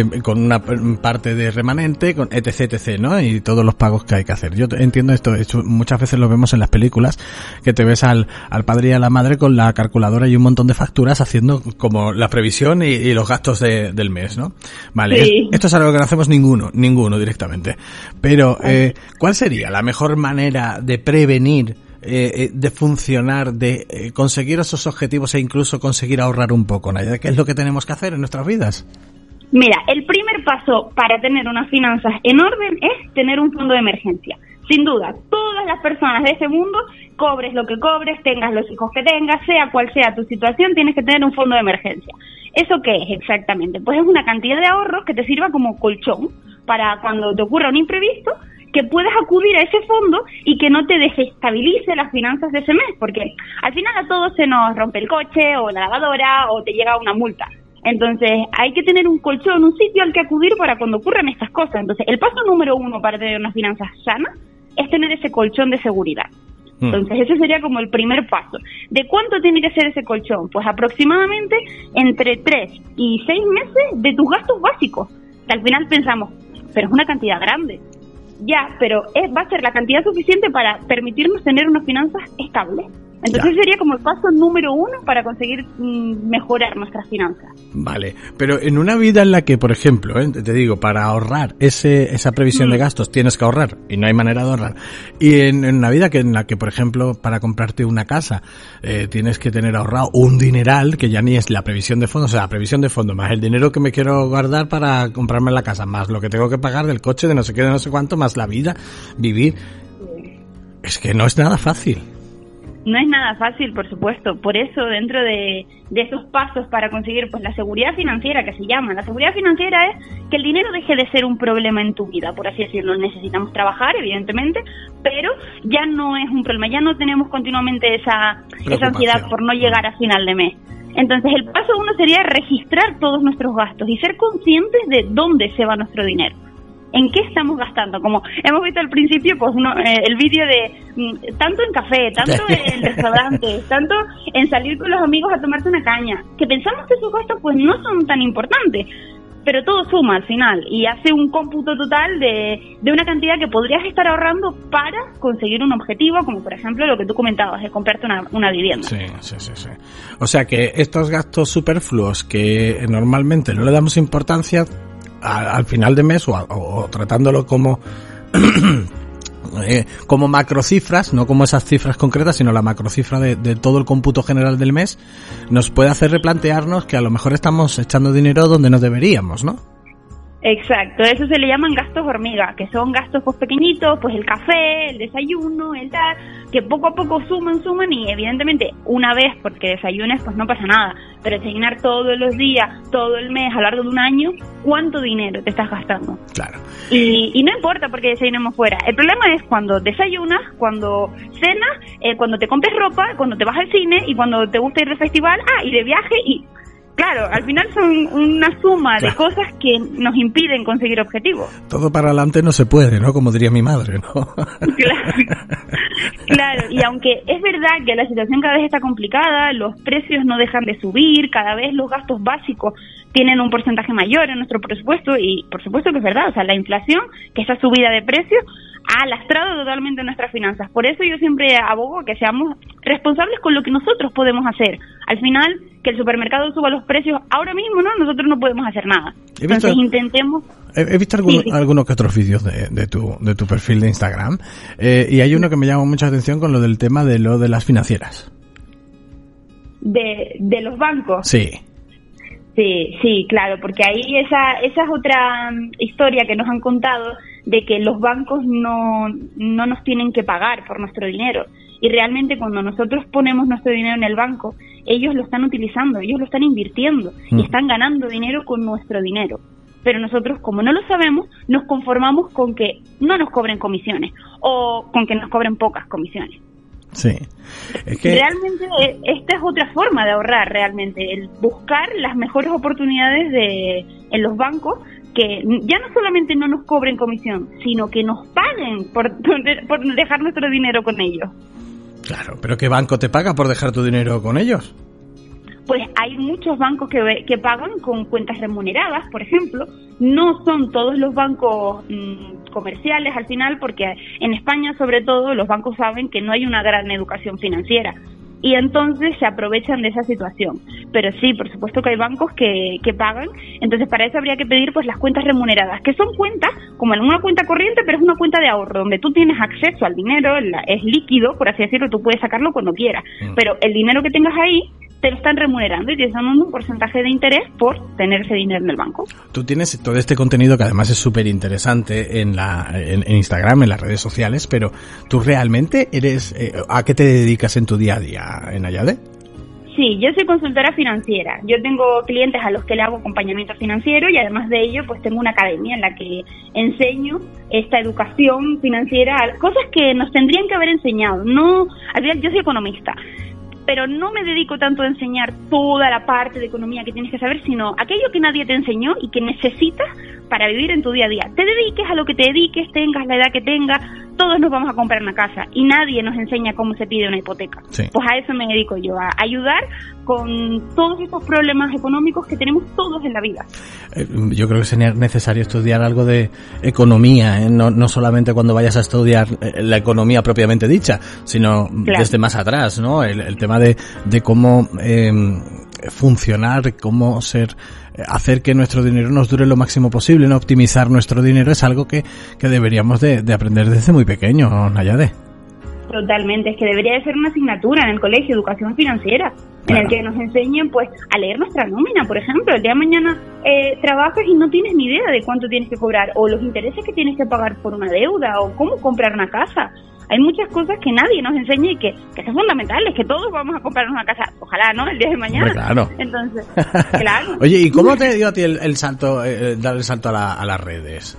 parte de remanente, con etc, ¿no? Y todos los pagos que hay que hacer. Yo entiendo esto muchas veces lo vemos en las películas, que te ves al padre y a la madre con la calculadora y un montón de facturas haciendo como la previsión y los gastos del mes, ¿no? Vale, sí. Esto es algo que no hacemos ninguno directamente. Pero, ¿cuál sería la mejor manera de prevenir, de funcionar, de conseguir esos objetivos e incluso conseguir ahorrar un poco, Nadia? ¿Qué es lo que tenemos que hacer en nuestras vidas? Mira, el primer paso para tener unas finanzas en orden es tener un fondo de emergencia. Sin duda, todas las personas de ese mundo, cobres lo que cobres, tengas los hijos que tengas, sea cual sea tu situación, tienes que tener un fondo de emergencia. ¿Eso qué es exactamente? Pues es una cantidad de ahorros que te sirva como colchón para cuando te ocurra un imprevisto, que puedas acudir a ese fondo y que no te desestabilice las finanzas de ese mes, porque al final a todos se nos rompe el coche o la lavadora o te llega una multa. Entonces hay que tener un colchón, un sitio al que acudir para cuando ocurran estas cosas. Entonces el paso número 1 para tener unas finanzas sanas es tener ese colchón de seguridad. Entonces ese sería como el primer paso. ¿De cuánto tiene que ser ese colchón? Pues aproximadamente entre 3 y 6 meses de tus gastos básicos. Que al final pensamos, pero es una cantidad grande. Ya, pero va a ser la cantidad suficiente para permitirnos tener unas finanzas estables. Entonces sería como el paso número 1 para conseguir mejorar nuestras finanzas. Vale, pero en una vida en la que, por ejemplo, te digo, para ahorrar esa previsión de gastos tienes que ahorrar y no hay manera de ahorrar. Y en una vida en la que, por ejemplo, para comprarte una casa tienes que tener ahorrado un dineral, que ya ni es la previsión de fondos, o sea, la previsión de fondos más el dinero que me quiero guardar para comprarme la casa, más lo que tengo que pagar del coche, de no sé qué, de no sé cuánto, más la vida, vivir. Es que no es nada fácil. No es nada fácil, por supuesto. Por eso, dentro de esos pasos para conseguir pues la seguridad financiera, que se llama, la seguridad financiera es que el dinero deje de ser un problema en tu vida, por así decirlo. Necesitamos trabajar, evidentemente, pero ya no es un problema, ya no tenemos continuamente esa ansiedad por no llegar a final de mes. Entonces, el paso 1 sería registrar todos nuestros gastos y ser conscientes de dónde se va nuestro dinero. ¿En qué estamos gastando? Como hemos visto al principio, pues el vídeo de tanto en café, tanto en restaurantes, tanto en salir con los amigos a tomarte una caña, que pensamos que esos gastos pues no son tan importantes, pero todo suma al final y hace un cómputo total de una cantidad que podrías estar ahorrando para conseguir un objetivo, como por ejemplo lo que tú comentabas, de comprarte una vivienda. Sí. O sea que estos gastos superfluos que normalmente no le damos importancia, al final de mes o tratándolo como como macrocifras, no como esas cifras concretas, sino la macrocifra de todo el cómputo general del mes, nos puede hacer replantearnos que a lo mejor estamos echando dinero donde no deberíamos, ¿no? Exacto, eso se le llaman gastos hormiga, que son gastos pues pequeñitos, pues el café, el desayuno, el tal, que poco a poco suman y evidentemente una vez porque desayunes pues no pasa nada, pero desayunar todos los días, todo el mes, a lo largo de un año, ¿cuánto dinero te estás gastando? Claro. Y no importa porque desayunemos fuera, el problema es cuando desayunas, cuando cenas, cuando te compres ropa, cuando te vas al cine y cuando te gusta ir al festival, y de viaje y... Claro, al final son una suma de cosas que nos impiden conseguir objetivos. Todo para adelante no se puede, ¿no? Como diría mi madre, ¿no? Claro, y aunque es verdad que la situación cada vez está complicada, los precios no dejan de subir, cada vez los gastos básicos tienen un porcentaje mayor en nuestro presupuesto y por supuesto que es verdad, o sea, la inflación, que esa subida de precios, ha lastrado totalmente nuestras finanzas. Por eso yo siempre abogo que seamos responsables con lo que nosotros podemos hacer. Al final, que el supermercado suba los precios ahora mismo, ¿no? Nosotros no podemos hacer nada. Entonces intentemos... He visto algunos que otros vídeos de tu perfil de Instagram y hay uno que me llama mucha atención con lo del tema de las financieras. ¿De los bancos? Sí. Sí, claro, porque ahí esa es otra historia que nos han contado de que los bancos no nos tienen que pagar por nuestro dinero. Y realmente cuando nosotros ponemos nuestro dinero en el banco, ellos lo están utilizando, ellos lo están invirtiendo y están ganando dinero con nuestro dinero. Pero nosotros, como no lo sabemos, nos conformamos con que no nos cobren comisiones o con que nos cobren pocas comisiones. Sí. Es que... Realmente esta es otra forma de ahorrar realmente, el buscar las mejores oportunidades en los bancos que ya no solamente no nos cobren comisión, sino que nos paguen por dejar nuestro dinero con ellos. Claro, pero ¿qué banco te paga por dejar tu dinero con ellos? Pues hay muchos bancos que pagan con cuentas remuneradas, por ejemplo. No son todos los bancos comerciales al final, porque en España, sobre todo, los bancos saben que no hay una gran educación financiera. Y entonces se aprovechan de esa situación. Pero sí, por supuesto que hay bancos que pagan. Entonces para eso habría que pedir pues las cuentas remuneradas, que son cuentas como en una cuenta corriente, pero es una cuenta de ahorro, donde tú tienes acceso al dinero, es líquido, por así decirlo, tú puedes sacarlo cuando quieras. Pero el dinero que tengas ahí te lo están remunerando y te están dando un porcentaje de interés por tener ese dinero en el banco. Tú tienes todo este contenido que además es súper interesante en Instagram, en las redes sociales, pero tú realmente eres, ¿a qué te dedicas en tu día a día, Nayade? Sí, yo soy consultora financiera. Yo tengo clientes a los que le hago acompañamiento financiero y además de ello pues tengo una academia en la que enseño esta educación financiera, cosas que nos tendrían que haber enseñado. No, al final yo soy economista, pero no me dedico tanto a enseñar toda la parte de economía que tienes que saber, sino aquello que nadie te enseñó y que necesitas para vivir en tu día a día. Te dediques a lo que te dediques, tengas la edad que tengas, todos nos vamos a comprar una casa y nadie nos enseña cómo se pide una hipoteca. Sí. Pues a eso me dedico yo, a ayudar con todos estos problemas económicos que tenemos todos en la vida. Yo creo que sería necesario estudiar algo de economía, no solamente cuando vayas a estudiar la economía propiamente dicha, sino desde más atrás, ¿no? El tema de cómo funcionar, cómo hacer que nuestro dinero nos dure lo máximo posible, no optimizar nuestro dinero, es algo que deberíamos de aprender desde muy pequeño, Nayade. Totalmente, es que debería de ser una asignatura en el colegio, educación financiera, en el que nos enseñen pues a leer nuestra nómina, por ejemplo. El día de mañana trabajas y no tienes ni idea de cuánto tienes que cobrar, o los intereses que tienes que pagar por una deuda, o cómo comprar una casa. Hay muchas cosas que nadie nos enseña y que son fundamentales, que todos vamos a comprar una casa, ojalá, ¿no?, el día de mañana. Hombre, claro. Entonces, claro. Oye, ¿y cómo te dio a ti el salto, dar el salto a las redes?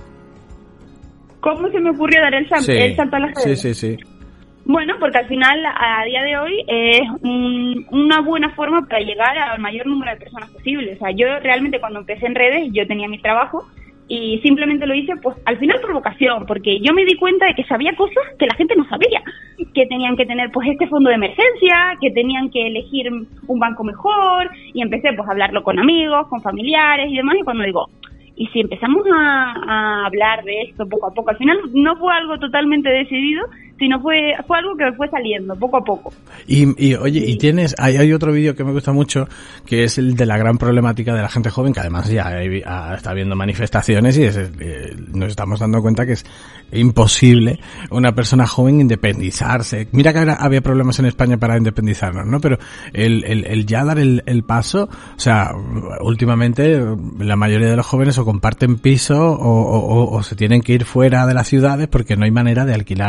¿Cómo se me ocurrió dar el salto a las redes? Sí. Bueno, porque al final, a día de hoy, es una buena forma para llegar al mayor número de personas posible. O sea, yo realmente cuando empecé en redes, yo tenía mi trabajo y simplemente lo hice, pues, al final por vocación, porque yo me di cuenta de que sabía cosas que la gente no sabía, que tenían que tener, pues, este fondo de emergencia, que tenían que elegir un banco mejor, y empecé, pues, a hablarlo con amigos, con familiares y demás, y cuando digo, y si empezamos a hablar de esto poco a poco, al final no fue algo totalmente decidido, sino fue algo que fue saliendo poco a poco. Y oye, y hay otro vídeo que me gusta mucho, que es el de la gran problemática de la gente joven, que además ya está habiendo manifestaciones y nos estamos dando cuenta que es imposible una persona joven independizarse. Mira que había problemas en España para independizarnos, ¿no? Pero el ya dar el paso, o sea, últimamente la mayoría de los jóvenes o comparten piso o se tienen que ir fuera de las ciudades porque no hay manera de alquilar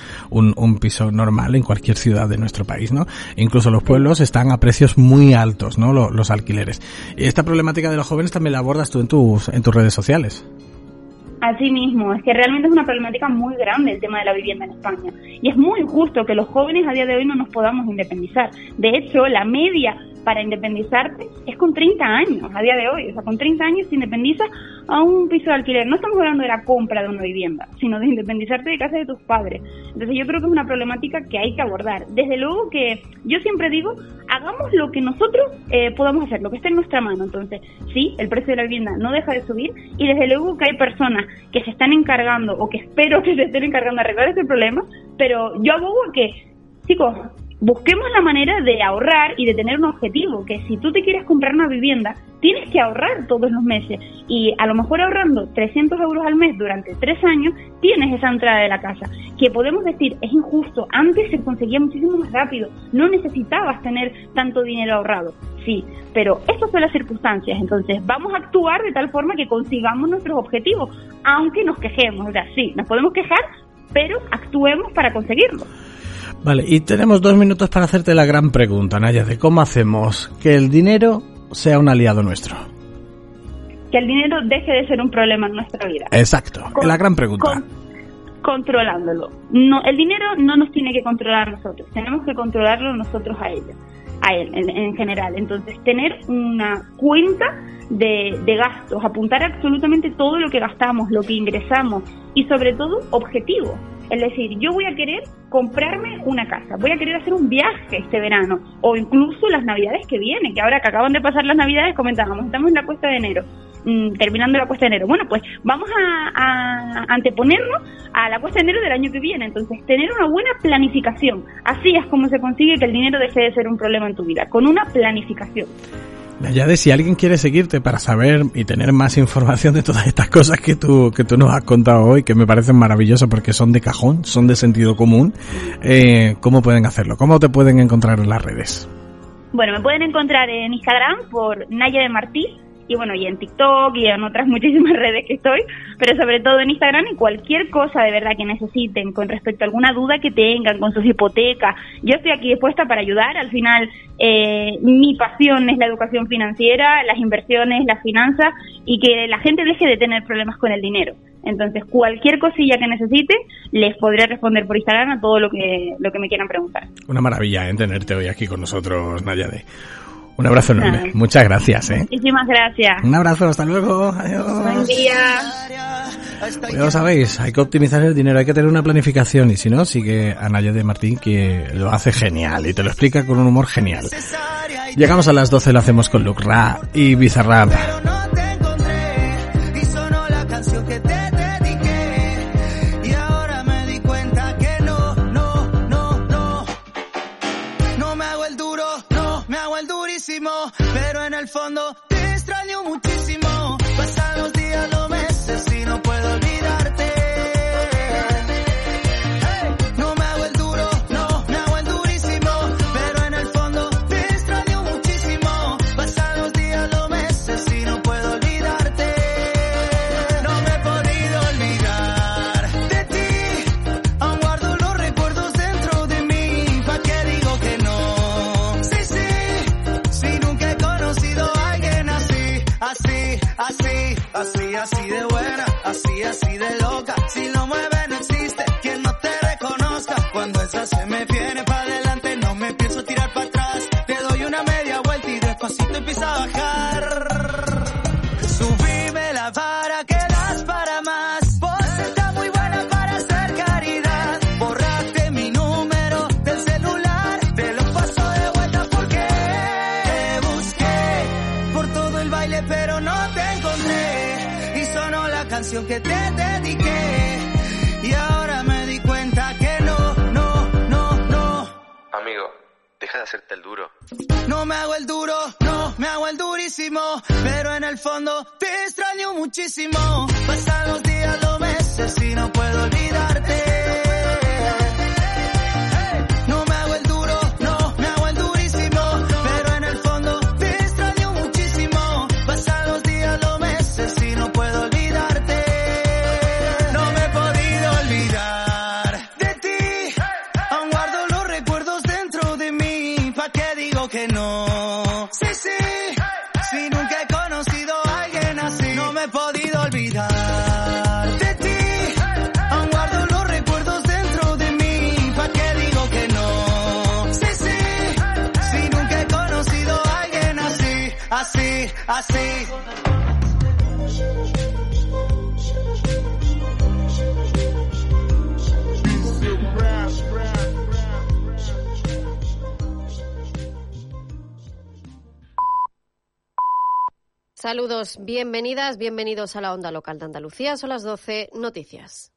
un piso normal en cualquier ciudad de nuestro país, ¿no? Incluso los pueblos están a precios muy altos, ¿no? Los alquileres. Y esta problemática de los jóvenes también la abordas tú en tus redes sociales. Así mismo, es que realmente es una problemática muy grande el tema de la vivienda en España. Y es muy injusto que los jóvenes a día de hoy no nos podamos independizar. De hecho, la media para independizarte es con 30 años a día de hoy. O sea, con 30 años te independizas a un piso de alquiler. No estamos hablando de la compra de una vivienda, sino de independizarte de casa de tus padres. Entonces yo creo que es una problemática que hay que abordar. Desde luego que yo siempre digo, hagamos lo que nosotros podamos hacer, lo que esté en nuestra mano. Entonces, sí, el precio de la vivienda no deja de subir y desde luego que hay personas que se están encargando o que espero que se estén encargando de arreglar este problema, pero yo abogo a que, chicos, busquemos la manera de ahorrar y de tener un objetivo, que si tú te quieres comprar una vivienda, tienes que ahorrar todos los meses y a lo mejor ahorrando 300 euros al mes durante 3 años, tienes esa entrada de la casa, que podemos decir, es injusto, antes se conseguía muchísimo más rápido, no necesitabas tener tanto dinero ahorrado, sí, pero estas son las circunstancias, entonces vamos a actuar de tal forma que consigamos nuestros objetivos, aunque nos quejemos, o sea, sí, nos podemos quejar, pero actuemos para conseguirlo. Vale, y tenemos 2 minutos para hacerte la gran pregunta, Nayade. ¿Cómo hacemos que el dinero sea un aliado nuestro? Que el dinero deje de ser un problema en nuestra vida. Exacto, la gran pregunta. Controlándolo. No, el dinero no nos tiene que controlar a nosotros, tenemos que controlarlo nosotros a ellos. a él en general. Entonces, tener una cuenta de gastos, apuntar absolutamente todo lo que gastamos, lo que ingresamos y sobre todo objetivos. Es decir, yo voy a querer comprarme una casa, voy a querer hacer un viaje este verano o incluso las navidades que vienen, que ahora que acaban de pasar las navidades comentábamos, estamos en la cuesta de enero, terminando la cuesta de enero. Bueno, pues vamos a anteponernos a la cuesta de enero del año que viene. Entonces, tener una buena planificación. Así es como se consigue que el dinero deje de ser un problema en tu vida, con una planificación. Nayade, si alguien quiere seguirte para saber y tener más información de todas estas cosas que tú nos has contado hoy, que me parecen maravillosas porque son de cajón, son de sentido común, ¿cómo pueden hacerlo? ¿Cómo te pueden encontrar en las redes? Bueno, me pueden encontrar en Instagram por Nayade Martí, y bueno, y en TikTok y en otras muchísimas redes que estoy, pero sobre todo en Instagram, y cualquier cosa de verdad que necesiten con respecto a alguna duda que tengan con sus hipotecas, yo estoy aquí dispuesta para ayudar. Al final, mi pasión es la educación financiera, las inversiones, las finanzas, y que la gente deje de tener problemas con el dinero. Entonces, cualquier cosilla que necesite, les podré responder por Instagram a todo lo que me quieran preguntar. Una maravilla tenerte hoy aquí con nosotros, Nayade. Un abrazo enorme. Muchas gracias. Muchísimas gracias. Un abrazo, hasta luego. Adiós. Buen día. Ya lo sabéis, hay que optimizar el dinero, hay que tener una planificación, y si no, sigue a Nayade Martín, que lo hace genial y te lo explica con un humor genial. Llegamos a las 12, lo hacemos con Luke Ra y Bizarrap. Pero en el fondo te extraño muchísimo. Pasan los días, los meses y no puedo olvidarte. Hey, no me hago el duro, no me hago el durísimo. Pero en el fondo te extraño muchísimo. Pasan los días, los meses y no puedo olvidarte. No me he podido olvidar de ti. Aún guardo los recuerdos dentro de mí. ¿Pa' qué digo que no? Así de buena, así de loca. Si lo mueve no existe quien no te reconozca. Cuando esa se me viene pa' adelante, no me pienso tirar para atrás. Te doy una media vuelta y despacito empieza a bajar. Subime la vara que das para más. Vos estás muy buena para hacer caridad. Borraste mi número del celular, te lo paso de vuelta porque te busqué por todo el baile pero no te encontré. Canción que te dediqué y ahora me di cuenta que no. Amigo, deja de hacerte el duro. No me hago el duro, no me hago el durísimo, pero en el fondo te extraño muchísimo. Pasan los días, los meses y no puedo olvidarte. Así. Saludos, bienvenidas, bienvenidos a la Onda Local de Andalucía. Son las 12, noticias.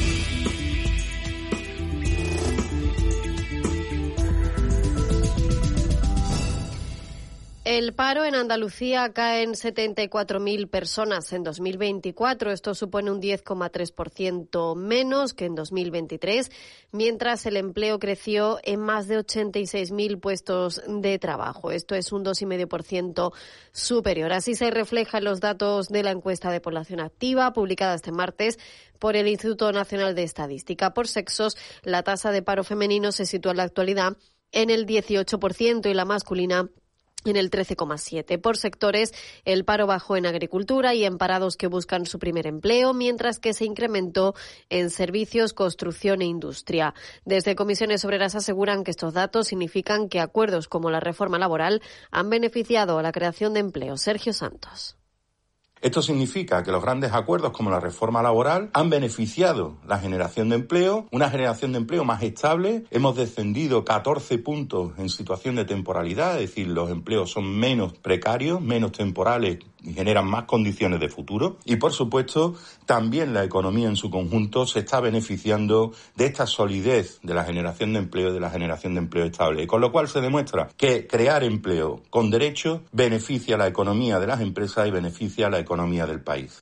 El paro en Andalucía cae en 74.000 personas en 2024. Esto supone un 10,3% menos que en 2023, mientras el empleo creció en más de 86.000 puestos de trabajo. Esto es un 2,5% superior. Así se refleja en los datos de la encuesta de población activa, publicada este martes por el Instituto Nacional de Estadística. Por sexos, la tasa de paro femenino se sitúa en la actualidad en el 18% y la masculina en el 13,7. Por sectores, el paro bajó en agricultura y en parados que buscan su primer empleo, mientras que se incrementó en servicios, construcción e industria. Desde Comisiones Obreras aseguran que estos datos significan que acuerdos como la reforma laboral han beneficiado a la creación de empleo. Sergio Santos. Esto significa que los grandes acuerdos como la reforma laboral han beneficiado la generación de empleo, una generación de empleo más estable. Hemos descendido 14 puntos en situación de temporalidad, es decir, los empleos son menos precarios, menos temporales y generan más condiciones de futuro. Y, por supuesto, también la economía en su conjunto se está beneficiando de esta solidez de la generación de empleo y de la generación de empleo estable. Con lo cual se demuestra que crear empleo con derecho beneficia a la economía de las empresas y beneficia a la economía del país.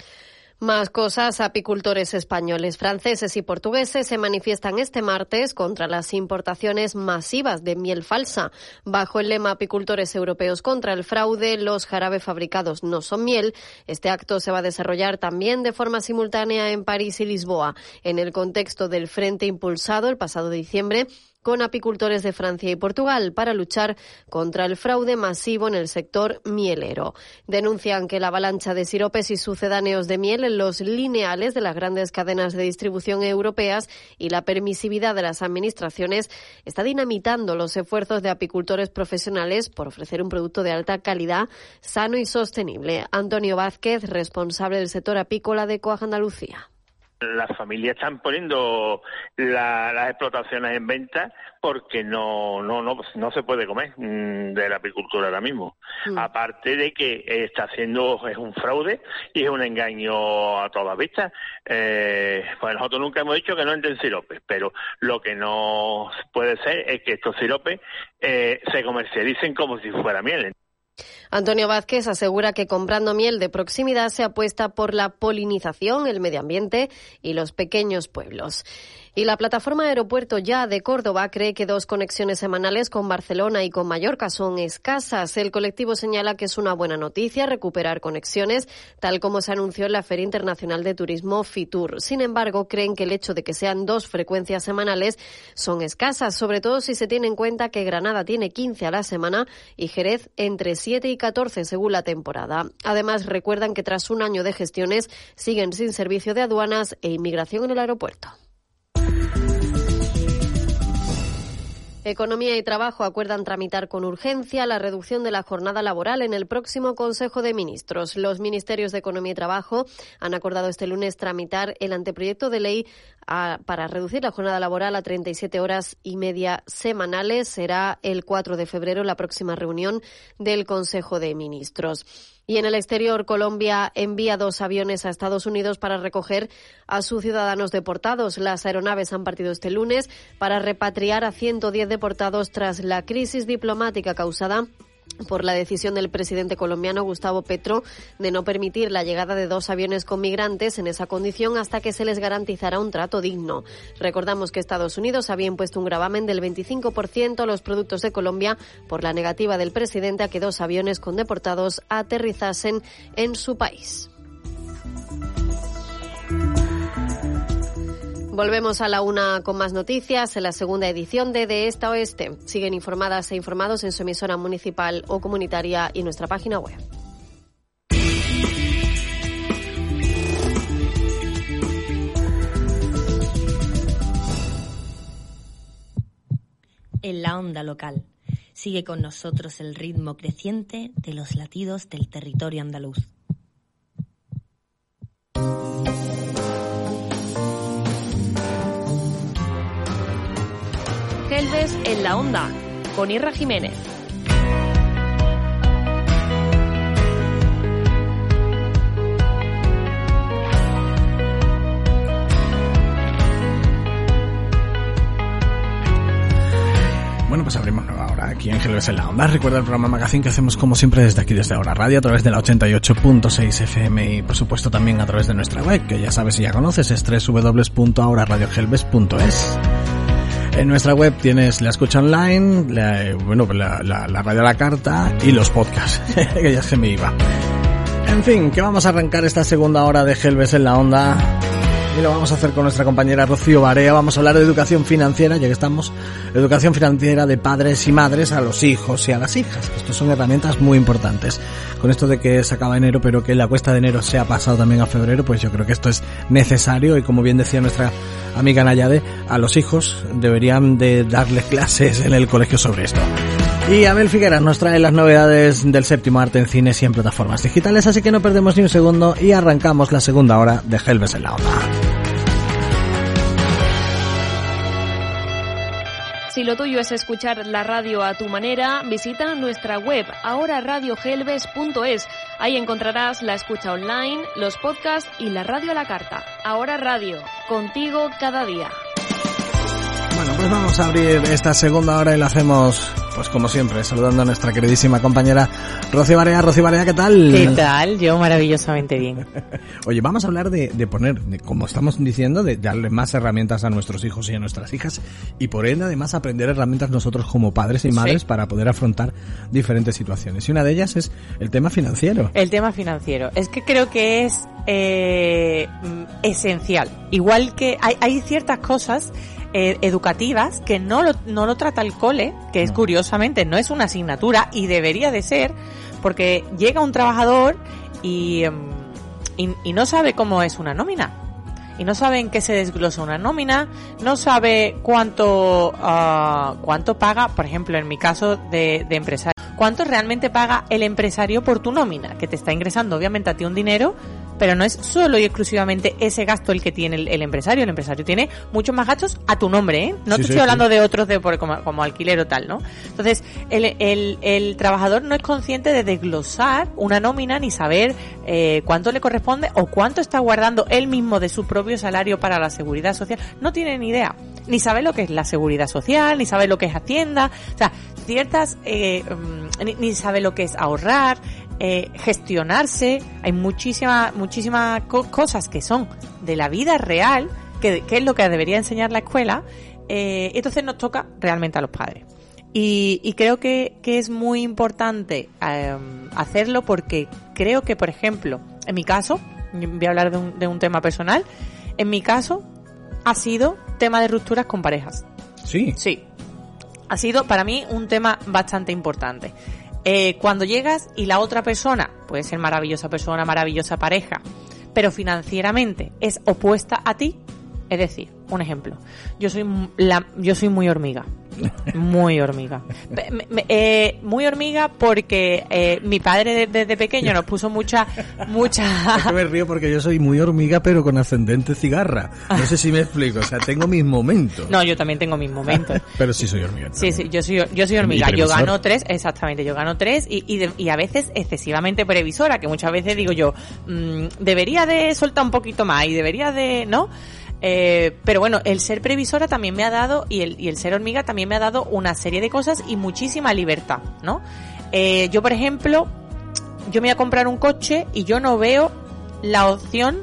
Más cosas. Apicultores españoles, franceses y portugueses se manifiestan este martes contra las importaciones masivas de miel falsa. Bajo el lema Apicultores europeos contra el fraude, los jarabes fabricados no son miel. Este acto se va a desarrollar también de forma simultánea en París y Lisboa, en el contexto del frente impulsado el pasado diciembre con apicultores de Francia y Portugal para luchar contra el fraude masivo en el sector mielero. Denuncian que la avalancha de siropes y sucedáneos de miel en los lineales de las grandes cadenas de distribución europeas y la permisividad de las administraciones está dinamitando los esfuerzos de apicultores profesionales por ofrecer un producto de alta calidad, sano y sostenible. Antonio Vázquez, responsable del sector apícola de Coag Andalucía. Las familias están poniendo las explotaciones en venta porque no se puede comer de la apicultura ahora mismo. Aparte de que es un fraude y es un engaño a todas vistas. Pues nosotros nunca hemos dicho que no entren siropes, pero lo que no puede ser es que estos siropes se comercialicen como si fuera miel. Antonio Vázquez asegura que comprando miel de proximidad se apuesta por la polinización, el medio ambiente y los pequeños pueblos. Y la plataforma Aeropuerto Ya de Córdoba cree que 2 conexiones semanales con Barcelona y con Mallorca son escasas. El colectivo señala que es una buena noticia recuperar conexiones, tal como se anunció en la Feria Internacional de Turismo Fitur. Sin embargo, creen que el hecho de que sean 2 frecuencias semanales son escasas, sobre todo si se tiene en cuenta que Granada tiene 15 a la semana y Jerez entre 7 y 14 según la temporada. Además, recuerdan que tras un año de gestiones siguen sin servicio de aduanas e inmigración en el aeropuerto. Economía y Trabajo acuerdan tramitar con urgencia la reducción de la jornada laboral en el próximo Consejo de Ministros. Los ministerios de Economía y Trabajo han acordado este lunes tramitar el anteproyecto de ley para reducir la jornada laboral a 37 horas y media semanales. Será el 4 de febrero la próxima reunión del Consejo de Ministros. Y en el exterior, Colombia envía 2 aviones a Estados Unidos para recoger a sus ciudadanos deportados. Las aeronaves han partido este lunes para repatriar a 110 deportados tras la crisis diplomática causada por la decisión del presidente colombiano Gustavo Petro de no permitir la llegada de 2 aviones con migrantes en esa condición hasta que se les garantizara un trato digno. Recordamos que Estados Unidos había impuesto un gravamen del 25% a los productos de Colombia por la negativa del presidente a que 2 aviones con deportados aterrizasen en su país. Volvemos a la 1 con más noticias en la segunda edición de Esta Oeste. Siguen informadas e informados en su emisora municipal o comunitaria y nuestra página web. En la onda local. Sigue con nosotros el ritmo creciente de los latidos del territorio andaluz. Gelbes en la onda, con Irra Jiménez. Bueno, pues abrimos nueva hora aquí en Gelbes en la onda. Recuerda el programa Magazine que hacemos como siempre desde aquí, desde Ahora Radio, a través de la 88.6 FM y por supuesto también a través de nuestra web, que ya sabes y ya conoces, es www.auraradiogelbes.es. En nuestra web tienes la escucha online, la radio a la carta y los podcasts, que ya se me iba. En fin, que vamos a arrancar esta segunda hora de Gelbes en la onda Y lo vamos a hacer con nuestra compañera Rocío Barea. Vamos a hablar de educación financiera, ya que estamos. Educación financiera de padres y madres a los hijos y a las hijas. Estos son herramientas muy importantes. Con esto de que se acaba enero, pero que la cuesta de enero se ha pasado también a febrero, pues yo creo que esto es necesario. Y como bien decía nuestra amiga Nayade, a los hijos deberían de darles clases en el colegio sobre esto. Y Abel Figueras nos trae las novedades del séptimo arte en cines y en plataformas digitales, así que no perdemos ni un segundo y arrancamos la segunda hora de Helves en la Onda. Si lo tuyo es escuchar la radio a tu manera, visita nuestra web ahoraradiohelves.es. Ahí encontrarás la escucha online, los podcasts y la radio a la carta. Ahora Radio, contigo cada día. Bueno, pues vamos a abrir esta segunda hora y la hacemos, pues como siempre, saludando a nuestra queridísima compañera Rocío Barea. Rocío Barea, ¿qué tal? ¿Qué tal? Yo maravillosamente bien. Oye, vamos a hablar de poner, como estamos diciendo, de darle más herramientas a nuestros hijos y a nuestras hijas y por ende además aprender herramientas nosotros como padres y madres para poder afrontar diferentes situaciones. Y una de ellas es el tema financiero. El tema financiero. Es que creo que es esencial. Igual que hay ciertas cosas educativas que no lo trata el cole, que es curiosamente no es una asignatura y debería de ser, porque llega un trabajador y no sabe cómo es una nómina y no sabe en qué se desglosa una nómina, no sabe cuánto paga, por ejemplo en mi caso de empresario, cuánto realmente paga el empresario por tu nómina, que te está ingresando obviamente a ti un dinero, pero no es solo y exclusivamente ese gasto el que tiene el empresario. El empresario tiene muchos más gastos a tu nombre, ¿eh? No te estoy hablando de otros como alquiler o tal, ¿no? Entonces, el trabajador no es consciente de desglosar una nómina ni saber cuánto le corresponde o cuánto está guardando él mismo de su propio salario para la seguridad social. No tiene ni idea. Ni sabe lo que es la seguridad social, ni sabe lo que es Hacienda. O sea, ciertas... ni sabe lo que es ahorrar, gestionarse. Hay muchísimas cosas que son de la vida real, que es lo que debería enseñar la escuela. Entonces nos toca realmente a los padres. Y creo que es muy importante hacerlo porque creo que, por ejemplo, en mi caso, voy a hablar de un tema personal, en mi caso ha sido tema de rupturas con parejas. Sí. Sí. Ha sido para mí un tema bastante importante. Cuando llegas y la otra persona, puede ser maravillosa persona, maravillosa pareja, pero financieramente es opuesta a ti, es decir, un ejemplo, yo soy muy hormiga. Muy hormiga. Muy hormiga porque mi padre desde pequeño nos puso mucha... Es que me río porque yo soy muy hormiga pero con ascendente cigarra. No sé si me explico, o sea, tengo mis momentos. No, yo también tengo mis momentos. Pero sí soy hormiga. Sí, yo soy hormiga. Yo gano 3, exactamente, yo gano 3 y a veces excesivamente previsora, que muchas veces digo yo, debería de soltar un poquito más y debería de... ¿no? Pero bueno, el ser previsora también me ha dado y el ser hormiga también me ha dado una serie de cosas y muchísima libertad, ¿no? Yo, por ejemplo, yo me voy a comprar un coche y yo no veo la opción,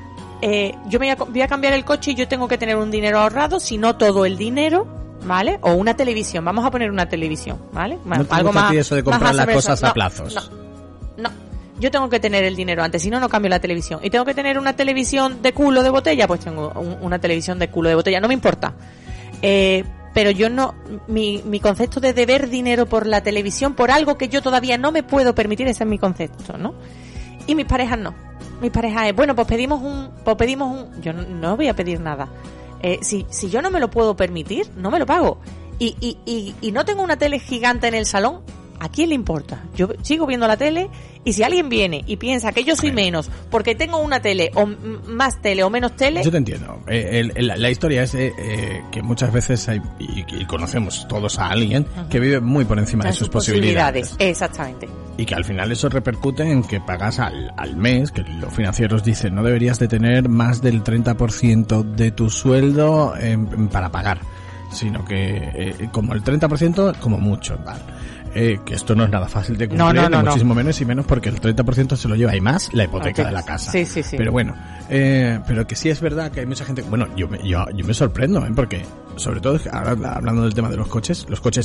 yo voy a cambiar el coche y yo tengo que tener un dinero ahorrado, si no todo el dinero, ¿vale? O una televisión, vamos a poner una televisión, ¿vale? ¿No te gusta a ti eso de comprar las cosas a plazos? No. Yo tengo que tener el dinero antes, si no, no cambio la televisión. Y tengo que tener una televisión de culo de botella, pues tengo una televisión de culo de botella, no me importa. Pero yo no, mi concepto de deber dinero por la televisión, por algo que yo todavía no me puedo permitir, ese es mi concepto, ¿no? Y mis parejas no. Mis parejas es, bueno, pues pedimos un, yo no voy a pedir nada. Si yo no me lo puedo permitir, no me lo pago. Y no tengo una tele gigante en el salón, ¿a quién le importa? Yo sigo viendo la tele y si alguien viene y piensa que yo soy menos porque tengo una tele o más tele o menos tele... Yo te entiendo. La historia es que muchas veces hay, y conocemos todos a alguien que vive muy por encima de sus posibilidades. Exactamente. Y que al final eso repercute en que pagas al mes, que los financieros dicen no deberías de tener más del 30% de tu sueldo para pagar, sino que como el 30% como mucho, ¿vale? Que esto no es nada fácil de cumplir, muchísimo menos y menos porque el 30% se lo lleva y más la hipoteca de la casa. Sí. Pero bueno, pero que sí es verdad que hay mucha gente, bueno, yo me sorprendo, porque sobre todo ahora hablando del tema de los coches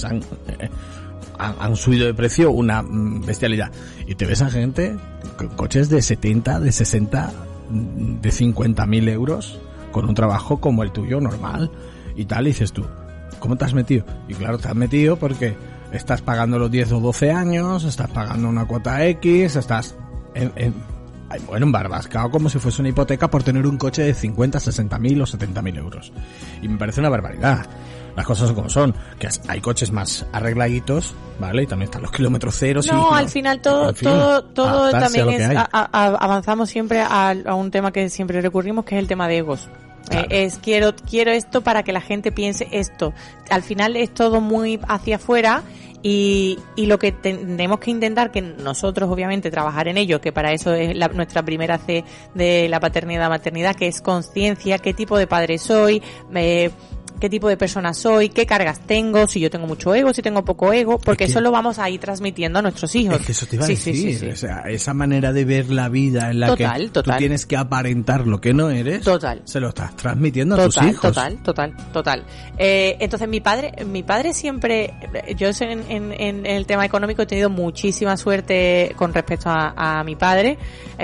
han subido de precio una bestialidad y te ves a gente con coches de 70, de 60, de 50.000 euros con un trabajo como el tuyo, normal, y tal, y dices tú, ¿cómo te has metido? Y claro, te has metido porque estás pagando los 10 o 12 años, estás pagando una cuota X, estás embarbascado como si fuese una hipoteca por tener un coche de 50, 60.000 o 70.000 euros. Y me parece una barbaridad. Las cosas son como son, que hay coches más arregladitos, ¿vale? Y también están los kilómetros cero. No, al final todo también es, avanzamos siempre a un tema que siempre recurrimos, que es el tema de egos. Claro. Quiero esto para que la gente piense esto. Al final es todo muy hacia afuera y lo que tenemos que intentar, que nosotros obviamente trabajar en ello, que para eso es nuestra primera C de la paternidad-maternidad, que es conciencia, qué tipo de padre soy, qué tipo de persona soy, qué cargas tengo, si yo tengo mucho ego, si tengo poco ego, porque eso lo vamos a ir transmitiendo a nuestros hijos. Es que eso te iba a decir, sí. O sea, esa manera de ver la vida en la que tú tienes que aparentar lo que no eres, se lo estás transmitiendo a tus hijos. Total. Entonces mi padre siempre, yo en el tema económico he tenido muchísima suerte con respecto a mi padre.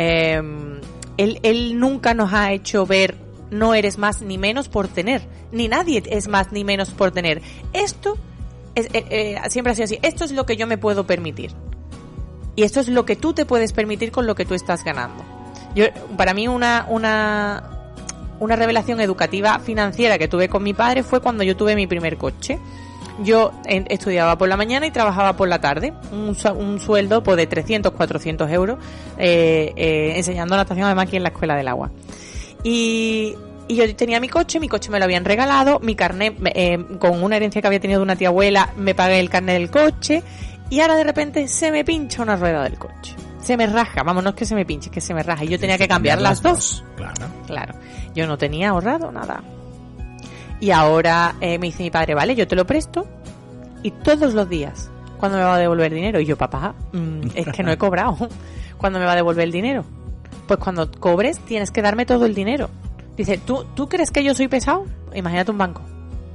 Él nunca nos ha hecho ver no eres más ni menos por tener, ni nadie es más ni menos por tener. Esto es, siempre ha sido así. Esto es lo que yo me puedo permitir y esto es lo que tú te puedes permitir con lo que tú estás ganando. Para mí una revelación educativa financiera que tuve con mi padre fue cuando yo tuve mi primer coche. Yo estudiaba por la mañana y trabajaba por la tarde, un sueldo pues, de 300, 400 euros, enseñando natación además aquí en la Escuela del Agua. Y yo tenía mi coche me lo habían regalado, mi carnet, con una herencia que había tenido de una tía abuela, me pagué el carnet del coche, y ahora de repente se me pincha una rueda del coche. Se me raja, no es que se me pinche, es que se me raja, y yo tenía que cambiar las dos. Claro. Yo no tenía ahorrado nada. Y ahora me dice mi padre, vale, yo te lo presto, y todos los días, ¿cuándo me va a devolver dinero? Y yo, papá, es que no he cobrado. ¿Cuándo me va a devolver el dinero? Pues cuando cobres tienes que darme todo el dinero. Dice, ¿tú crees que yo soy pesado? Imagínate un banco.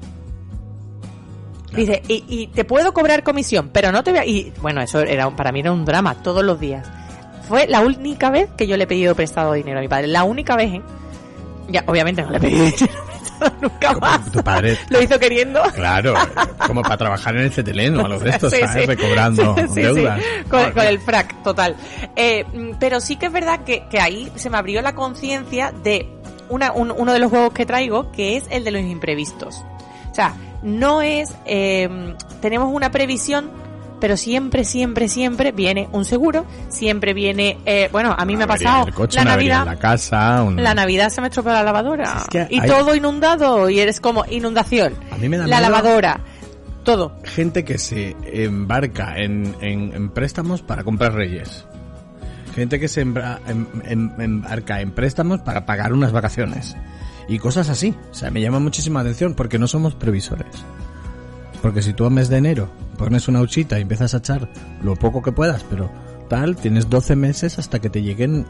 Claro. Dice, y te puedo cobrar comisión, pero no te voy a... Y bueno, eso para mí era un drama todos los días. Fue la única vez que yo le he pedido prestado dinero a mi padre. La única vez, Ya, obviamente no le pedí dinero prestado nunca más. Tu padre lo hizo queriendo. Claro, como para trabajar en el CTLN o a los de estos, ¿sabes? Recobrando deudas. Sí. Con el frac, total. Pero sí que es verdad que ahí se me abrió la conciencia de uno de los juegos que traigo, que es el de los imprevistos. O sea, no es... tenemos una previsión, pero siempre viene un seguro, siempre viene... a mí me ha pasado coche, la Navidad... La casa... La Navidad se me estropeó la lavadora. Todo inundado, y eres como inundación. A mí me da la miedo lavadora, todo. Gente que se embarca en préstamos para comprar reyes. Gente que se embarca en préstamos para pagar unas vacaciones. Y cosas así. O sea, me llama muchísima atención porque no somos previsores. Porque si tú a mes de enero pones una huchita y empiezas a echar lo poco que puedas, pero tal, tienes 12 meses hasta que te lleguen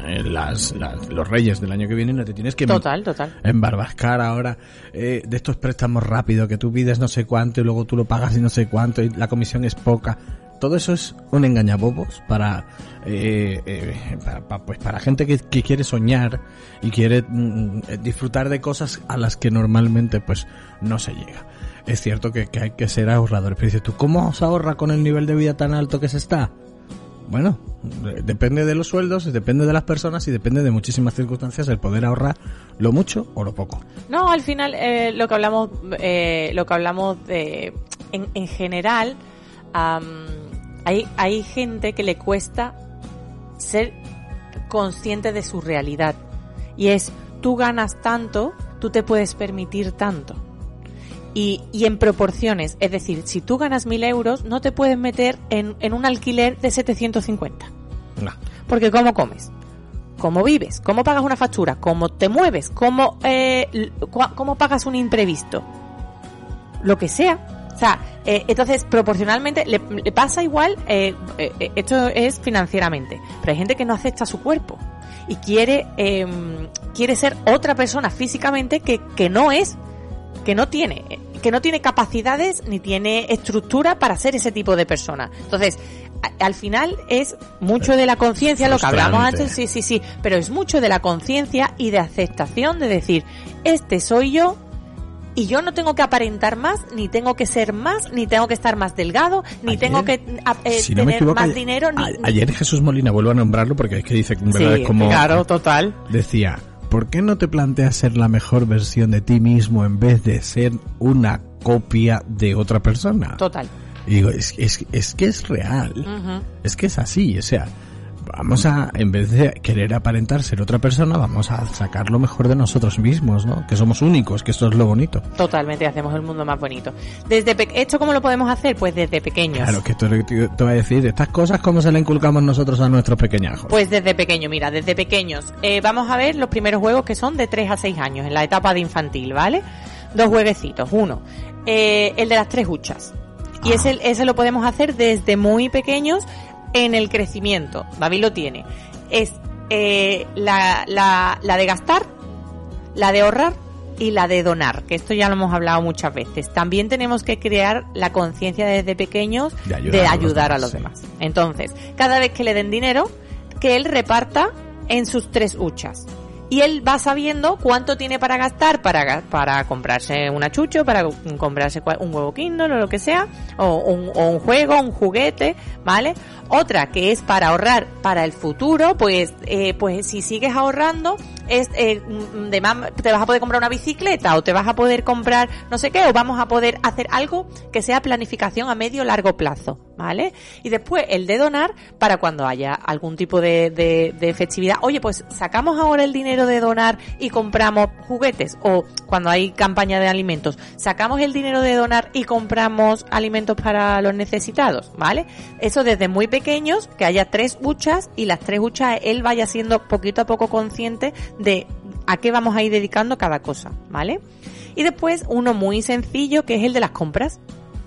los reyes del año que viene, no te tienes que embarbascar ahora de estos préstamos rápidos que tú pides no sé cuánto y luego tú lo pagas y no sé cuánto y la comisión es poca. Todo eso es un engañabobos para gente que quiere soñar y quiere disfrutar de cosas a las que normalmente pues no se llega. Es cierto que hay que ser ahorradores, pero dices tú, ¿cómo se ahorra con el nivel de vida tan alto que se está? Bueno, depende de los sueldos, depende de las personas y depende de muchísimas circunstancias el poder ahorrar lo mucho o lo poco. No, al final lo que hablamos de en general, hay gente que le cuesta ser consciente de su realidad y es, tú ganas tanto, tú te puedes permitir tanto. Y en proporciones, es decir, si tú ganas 1.000 euros, no te puedes meter en un alquiler de 750. No. Porque ¿cómo comes? ¿Cómo vives? ¿Cómo pagas una factura? ¿Cómo te mueves? ¿Cómo pagas un imprevisto? Lo que sea. O sea, entonces, proporcionalmente, le pasa igual, esto es financieramente, pero hay gente que no acepta su cuerpo y quiere ser otra persona físicamente que no es, que no tiene, que no tiene capacidades ni tiene estructura para ser ese tipo de persona. Entonces, al final es mucho de la conciencia, lo que hablamos antes, sí, pero es mucho de la conciencia y de aceptación de decir, este soy yo, y yo no tengo que aparentar más, ni tengo que ser más, ni tengo que estar más delgado, ni tengo que si no tener me equivoco, más dinero. Ayer Jesús Molina, vuelvo a nombrarlo porque es que dice, ¿verdad? Sí, es como, claro, total. Decía, ¿por qué no te planteas ser la mejor versión de ti mismo en vez de ser una copia de otra persona? Total. Y digo, es que es real. Es que es así, o sea, vamos a, en vez de querer aparentar ser otra persona, vamos a sacar lo mejor de nosotros mismos, ¿no? Que somos únicos, que esto es lo bonito. Totalmente, hacemos el mundo más bonito. ¿Esto cómo lo podemos hacer? Pues desde pequeños. Claro, que esto te voy a decir, estas cosas, ¿cómo se le inculcamos nosotros a nuestros pequeñajos? Pues desde pequeño, mira, desde pequeños. Vamos a ver los primeros juegos que son de 3 a 6 años, en la etapa de infantil, ¿vale? 2 jueguecitos. Uno, el de las 3 huchas. Y ese lo podemos hacer desde muy pequeños en el crecimiento. David lo tiene. Es la de gastar, la de ahorrar y la de donar, que esto ya lo hemos hablado muchas veces. También tenemos que crear la conciencia desde pequeños de ayudar a los demás. Entonces, cada vez que le den dinero, que él reparta en sus 3 huchas. Y él va sabiendo cuánto tiene para gastar para comprarse una chucho, para comprarse un huevo Kindle o lo que sea, o un juego, un juguete, ¿vale? Otra que es para ahorrar para el futuro, pues si sigues ahorrando, te vas a poder comprar una bicicleta o te vas a poder comprar no sé qué, o vamos a poder hacer algo que sea planificación a medio largo plazo, ¿vale? Y después el de donar para cuando haya algún tipo de festividad. Oye, pues sacamos ahora el dinero de donar y compramos juguetes, o cuando hay campaña de alimentos, sacamos el dinero de donar y compramos alimentos para los necesitados, ¿vale? Eso desde muy pequeños, que haya 3 huchas, y las 3 huchas él vaya siendo poquito a poco consciente de a qué vamos a ir dedicando cada cosa, ¿vale? Y después uno muy sencillo, que es el de las compras.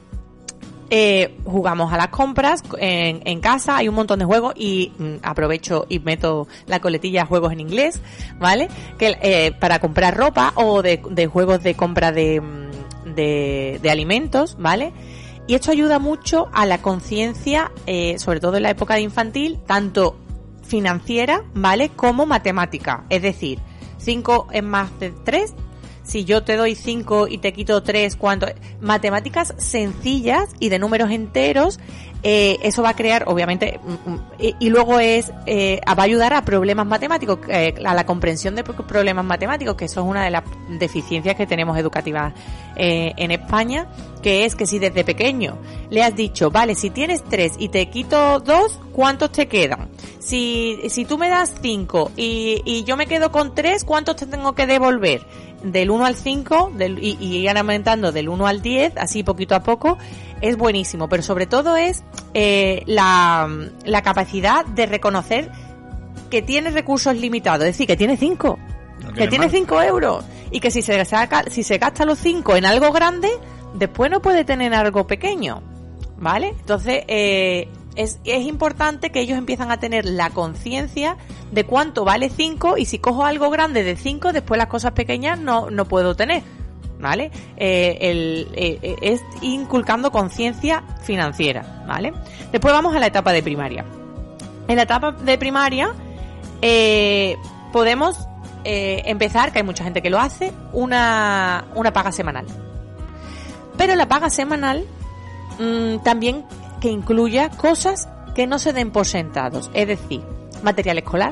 Jugamos a las compras en casa, hay un montón de juegos y aprovecho y meto la coletilla juegos en inglés, ¿vale? Que para comprar ropa o de juegos de compra de alimentos, ¿vale? Y esto ayuda mucho a la conciencia, sobre todo en la época de infantil, tanto financiera, ¿vale? Como matemática. Es decir, 5 es más de 3. Si yo te doy 5 y te quito 3, ¿cuánto? Matemáticas sencillas y de números enteros, eso va a crear, obviamente, y luego va a ayudar a problemas matemáticos, a la comprensión de problemas matemáticos, que eso es una de las deficiencias que tenemos educativas en España, que es que si desde pequeño le has dicho, vale, si tienes 3 y te quito 2, ¿cuántos te quedan? Si tú me das 5 y yo me quedo con 3, ¿cuántos te tengo que devolver? Del 1 al 5 y ir aumentando del 1 al 10, así poquito a poco, es buenísimo. Pero sobre todo es la capacidad de reconocer que tiene recursos limitados, es decir, que tiene 5, que tiene 5 euros, y que si se gasta los 5 en algo grande, después no puede tener algo pequeño, ¿vale? Entonces es importante que ellos empiezan a tener la conciencia de cuánto vale 5, y si cojo algo grande de 5, después las cosas pequeñas no puedo tener, ¿vale? Es inculcando conciencia financiera, ¿vale? Después vamos a la etapa de primaria. En la etapa de primaria podemos empezar, que hay mucha gente que lo hace, una paga semanal. Pero la paga semanal también que incluya cosas que no se den por sentados, es decir, material escolar,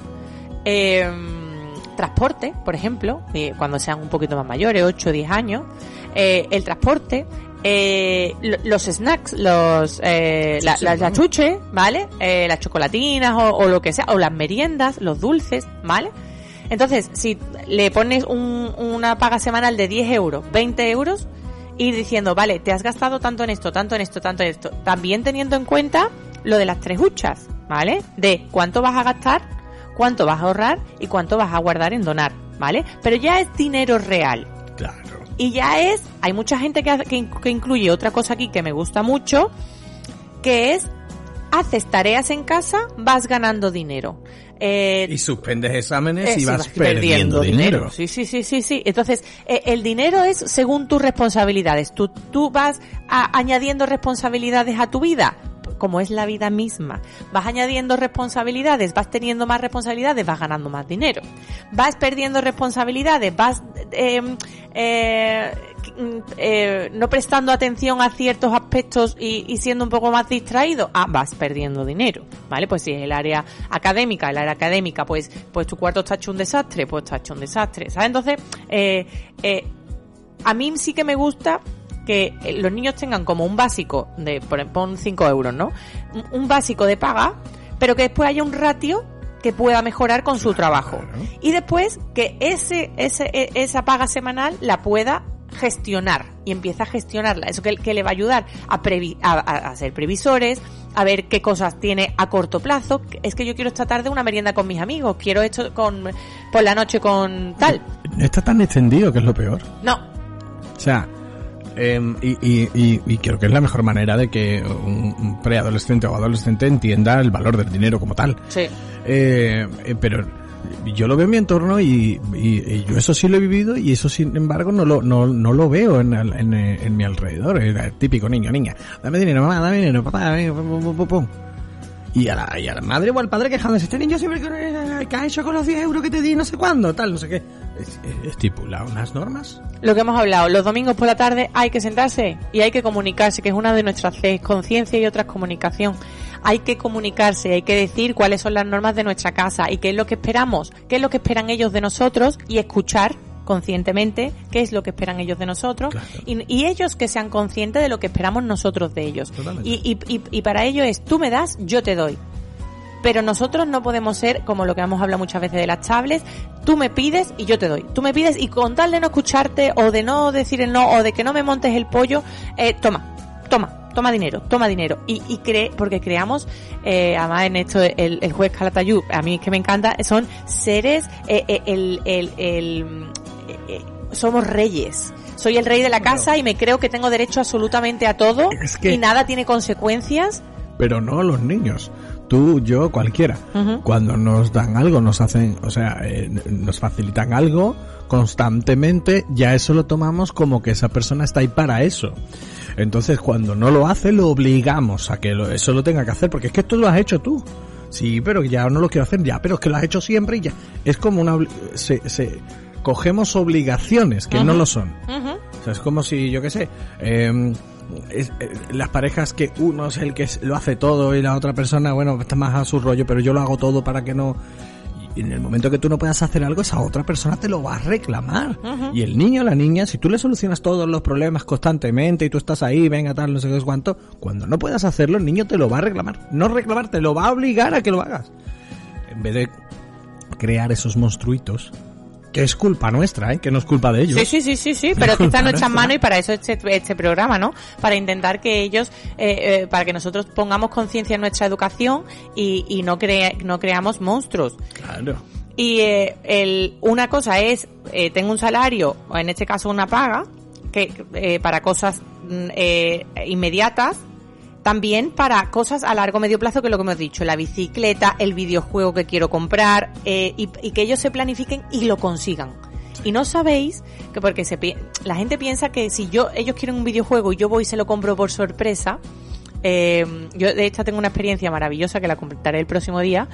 transporte, por ejemplo, cuando sean un poquito más mayores, 8 o 10 años, el transporte, los snacks, las chuches, ¿vale? Las chocolatinas o lo que sea, o las meriendas, los dulces, ¿vale? Entonces, si le pones una paga semanal de 10 euros, 20 euros, ir diciendo, vale, te has gastado tanto en esto, tanto en esto, tanto en esto, también teniendo en cuenta lo de las 3 huchas, ¿vale? De cuánto vas a gastar, cuánto vas a ahorrar y cuánto vas a guardar en donar, ¿vale? Pero ya es dinero real. Claro. Y ya hay mucha gente que incluye otra cosa aquí que me gusta mucho, que es haces tareas en casa, vas ganando dinero. Y suspendes exámenes y vas perdiendo dinero. Sí. Entonces, el dinero es según tus responsabilidades. Tú vas añadiendo responsabilidades a tu vida, como es la vida misma. Vas añadiendo responsabilidades, vas teniendo más responsabilidades, vas ganando más dinero. Vas perdiendo responsabilidades, vas no prestando atención a ciertos aspectos y siendo un poco más distraído, vas perdiendo dinero, ¿vale? Pues si es el área académica, pues tu cuarto está hecho un desastre, ¿sabes? Entonces, a mí sí que me gusta que los niños tengan como un básico de, pon 5 euros, ¿no? Un básico de paga, pero que después haya un ratio que pueda mejorar con su trabajo. Y después que esa paga semanal la pueda gestionar y empieza a gestionarla. Eso que le va a ayudar a ser previsores, a ver qué cosas tiene a corto plazo. Es que yo quiero esta tarde una merienda con mis amigos, quiero esto por la noche con tal. No está tan extendido, que es lo peor. No. O sea, y creo que es la mejor manera de que un preadolescente o adolescente entienda el valor del dinero como tal. Sí. Pero yo lo veo en mi entorno y yo eso sí lo he vivido, y eso sin embargo no lo veo en mi alrededor. El típico niño, niña, dame dinero, mamá, dame dinero, papá, dame, pum. Y a la madre o al padre quejándose, este niño siempre que ha hecho con los 10 euros que te di no sé cuándo, tal, no sé qué. Estipula unas normas. Lo que hemos hablado, los domingos por la tarde hay que sentarse y hay que comunicarse, que es una de nuestras Cs, conciencia y otra es comunicación. Hay que comunicarse, hay que decir cuáles son las normas de nuestra casa y qué es lo que esperamos, qué es lo que esperan ellos de nosotros, y escuchar conscientemente qué es lo que esperan ellos de nosotros, claro. y ellos que sean conscientes de lo que esperamos nosotros de ellos. Y para ello es, tú me das, yo te doy. Pero nosotros no podemos ser como lo que hemos hablado muchas veces de las tablets, tú me pides y yo te doy. Tú me pides y con tal de no escucharte o de no decir el no o de que no me montes el pollo, toma dinero. Porque creamos, además en esto el juez Calatayud, a mí es que me encanta, son seres, somos reyes. Soy el rey de la casa y me creo que tengo derecho absolutamente a todo, y nada tiene consecuencias. Pero no los niños. Tú, yo, cualquiera. Uh-huh. Cuando nos dan algo, nos hacen, nos facilitan algo constantemente, ya eso lo tomamos como que esa persona está ahí para eso. Entonces, cuando no lo hace, lo obligamos a que eso lo tenga que hacer, porque es que esto lo has hecho tú. Sí, pero ya no lo quiero hacer, ya, pero es que lo has hecho siempre y ya. Es como cogemos obligaciones que no lo son. Uh-huh. O sea, es como si, yo qué sé, las parejas que uno es el que lo hace todo y la otra persona, bueno, está más a su rollo, pero yo lo hago todo para que no. Y en el momento que tú no puedas hacer algo, esa otra persona te lo va a reclamar. Uh-huh. Y el niño o la niña, si tú le solucionas todos los problemas constantemente y tú estás ahí, venga, tal, no sé qué es cuánto, cuando no puedas hacerlo, el niño te lo va a reclamar. No reclamar, te lo va a obligar a que lo hagas. En vez de crear esos monstruitos, que es culpa nuestra, que no es culpa de ellos. Sí, pero que está en nuestras manos, y para eso este programa, ¿no? Para intentar que ellos, para que nosotros pongamos conciencia en nuestra educación y no creamos monstruos. Claro. Y una cosa es, tengo un salario, o en este caso una paga, que para cosas inmediatas, también para cosas a largo medio plazo, que es lo que hemos dicho, la bicicleta, el videojuego que quiero comprar, y que ellos se planifiquen y lo consigan. Y no sabéis que porque la gente piensa que si ellos quieren un videojuego y yo voy y se lo compro por sorpresa, yo de hecho tengo una experiencia maravillosa que la comentaré el próximo día,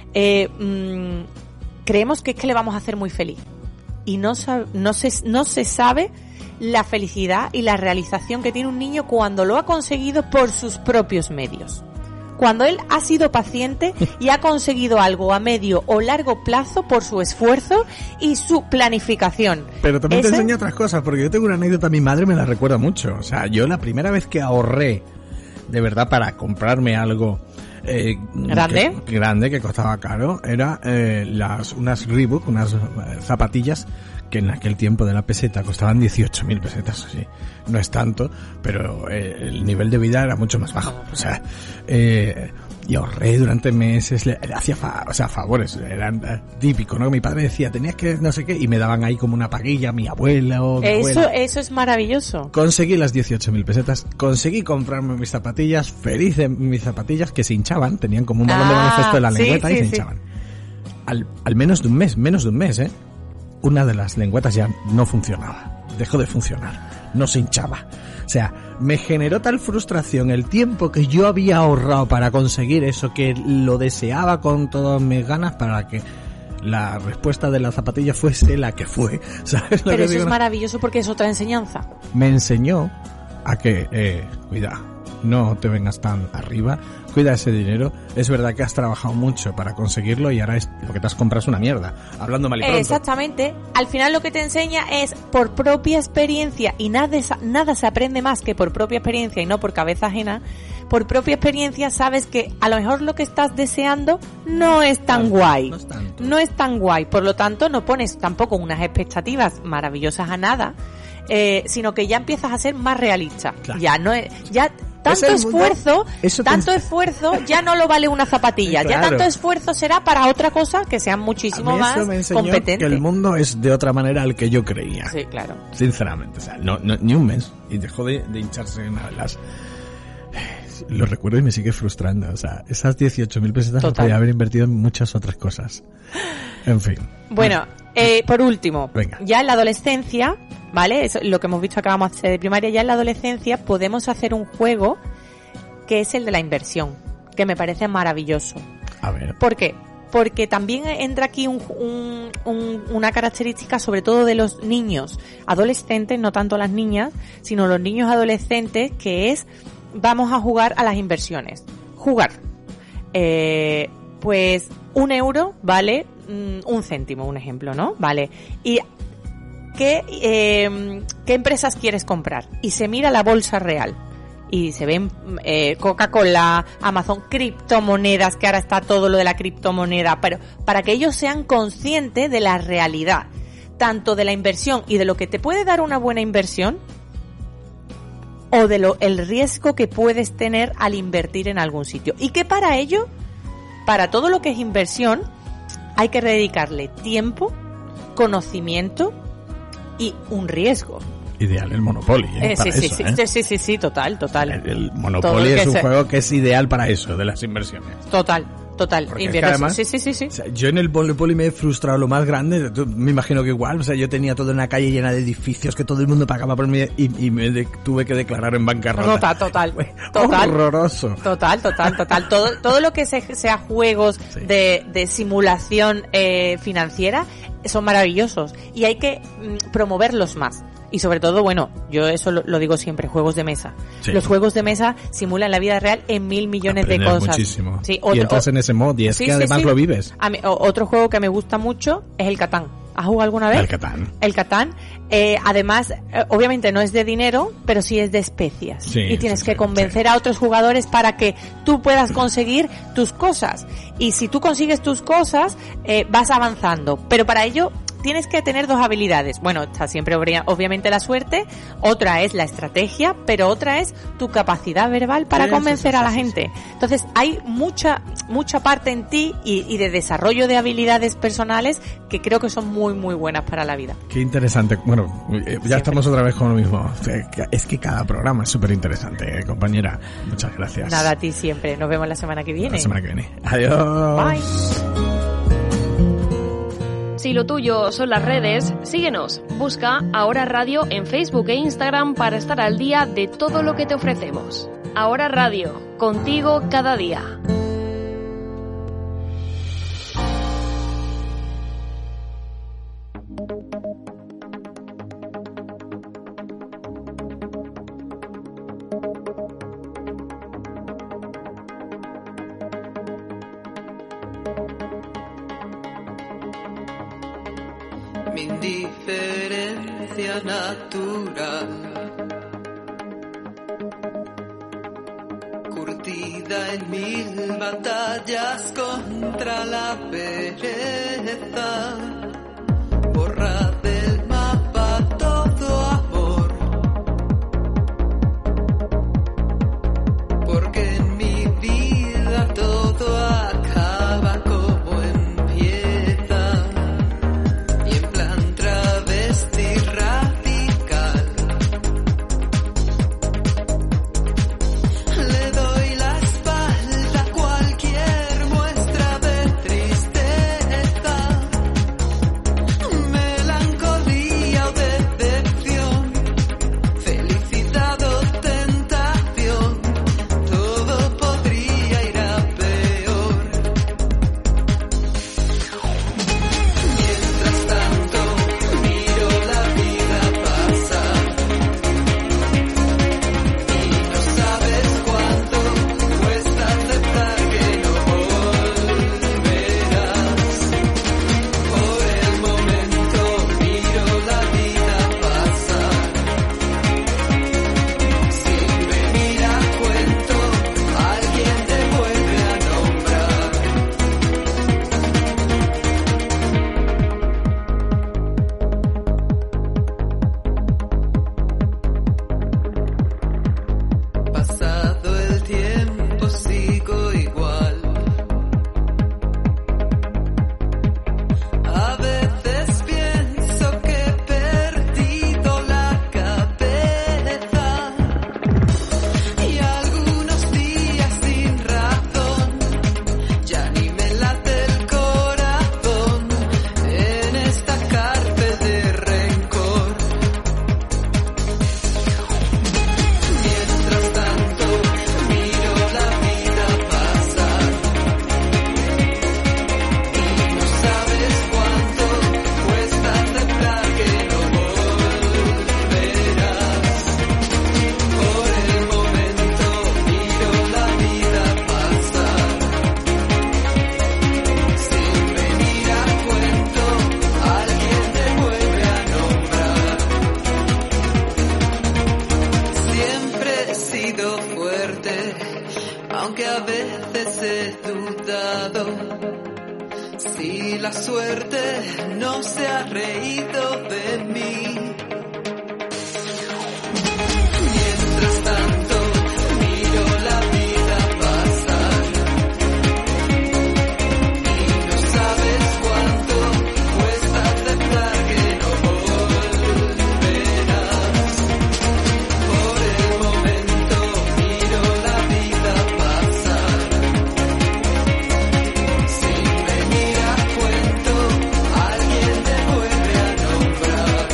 creemos que es que le vamos a hacer muy feliz. Y no se sabe la felicidad y la realización que tiene un niño cuando lo ha conseguido por sus propios medios. Cuando él ha sido paciente y ha conseguido algo a medio o largo plazo por su esfuerzo y su planificación. Pero también te enseña otras cosas, porque yo tengo una anécdota, mi madre me la recuerda mucho. O sea, yo la primera vez que ahorré de verdad para comprarme algo grande que costaba caro, era unas Reebok, unas zapatillas que en aquel tiempo de la peseta costaban 18.000 pesetas, así. No es tanto, pero el nivel de vida era mucho más bajo. O sea, y ahorré durante meses, le hacía favores, eran típico, ¿no? Mi padre decía, tenías que no sé qué, y me daban ahí como una paguilla, mi abuela o mi abuela. Eso es maravilloso. Conseguí las 18.000 pesetas, conseguí comprarme mis zapatillas, feliz de mis zapatillas, que se hinchaban, tenían como un balón de baloncesto en la lengüeta y se hinchaban. Al menos de un mes, una de las lengüetas ya no funcionaba, dejó de funcionar, no se hinchaba. O sea, me generó tal frustración el tiempo que yo había ahorrado para conseguir eso, que lo deseaba con todas mis ganas para que la respuesta de la zapatilla fuese la que fue. ¿Sabes lo Pero que eso digo? es maravilloso porque es otra enseñanza. Me enseñó a que, cuida, no te vengas tan arriba, cuida ese dinero. Es verdad que has trabajado mucho para conseguirlo y ahora lo que te has comprado es una mierda. Hablando mal y pronto. Exactamente. Al final lo que te enseña es por propia experiencia, y nada se aprende más que por propia experiencia y no por cabeza ajena. Por propia experiencia sabes que a lo mejor lo que estás deseando no es tan guay. No es tan guay. Por lo tanto, no pones tampoco unas expectativas maravillosas a nada, sino que ya empiezas a ser más realista. Claro. Tanto esfuerzo ya no lo vale una zapatilla. Claro. Ya tanto esfuerzo será para otra cosa que sea muchísimo más competente. Que el mundo es de otra manera al que yo creía. Sí, claro. Sinceramente, o sea, no ni un mes y dejó de hincharse una de las. Lo recuerdo y me sigue frustrando. O sea, esas 18.000 pesetas las podría haber invertido en muchas otras cosas. En fin. Bueno, por último, venga. Ya en la adolescencia, ¿vale? Eso, lo que hemos visto acabamos de hacer de primaria, ya en la adolescencia podemos hacer un juego que es el de la inversión, que me parece maravilloso. A ver. ¿Por qué? Porque también entra aquí una característica sobre todo de los niños adolescentes, no tanto las niñas, sino los niños adolescentes, que es vamos a jugar a las inversiones. Jugar. Pues 1 euro vale 1 céntimo, un ejemplo, ¿no? Vale. Y ¿qué empresas quieres comprar? Y se mira la bolsa real. Y se ven Coca-Cola, Amazon, criptomonedas, que ahora está todo lo de la criptomoneda, pero para que ellos sean conscientes de la realidad, tanto de la inversión y de lo que te puede dar una buena inversión, o de el riesgo que puedes tener al invertir en algún sitio. Y que para ello, para todo lo que es inversión, hay que dedicarle tiempo, conocimiento y un riesgo. Ideal el Monopoly, Sí, total. El Monopoly es un juego que es ideal para eso, de las inversiones. Total. Porque es que además, sí. O sea, yo en el Monopoly me he frustrado lo más grande, me imagino que igual, o sea, yo tenía toda una calle llena de edificios que todo el mundo pagaba por mí y me tuve que declarar en bancarrota. Total. Horroroso. Total. Todo lo que sea juegos de simulación financiera son maravillosos y hay que promoverlos más. Y sobre todo, bueno, yo eso lo digo siempre, juegos de mesa. Sí. Los juegos de mesa simulan la vida real en 1.000 millones de cosas. Muchísimo. Sí, y entras en ese modo y es que además lo vives. Otro juego que me gusta mucho es el Catán. ¿Has jugado alguna vez? El Catán. Además, obviamente no es de dinero, pero sí es de especias. Y tienes que convencer a otros jugadores para que tú puedas conseguir tus cosas. Y si tú consigues tus cosas, vas avanzando. Pero para ello tienes que tener 2 habilidades. Bueno, está siempre obviamente la suerte, otra es la estrategia, pero otra es tu capacidad verbal para convencer a la gente. Entonces, hay mucha parte en ti y de desarrollo de habilidades personales que creo que son muy, muy buenas para la vida. Qué interesante. Bueno, ya estamos otra vez con lo mismo. Es que cada programa es súper interesante, compañera. Muchas gracias. Nada, a ti siempre. Nos vemos la semana que viene. Adiós. Bye. Si lo tuyo son las redes, síguenos. Busca Ahora Radio en Facebook e Instagram para estar al día de todo lo que te ofrecemos. Ahora Radio, contigo cada día. Mi indiferencia natural, curtida en 1000 batallas contra la pereza, borra del aunque a veces he dudado si la suerte no se ha reído de mí. Mientras tanto miro la vida pasar y no sabes cuánto cuesta aceptar que no volverás. Por el momento miro la vida pasar sin venir a cuento, alguien te vuelve a nombrar.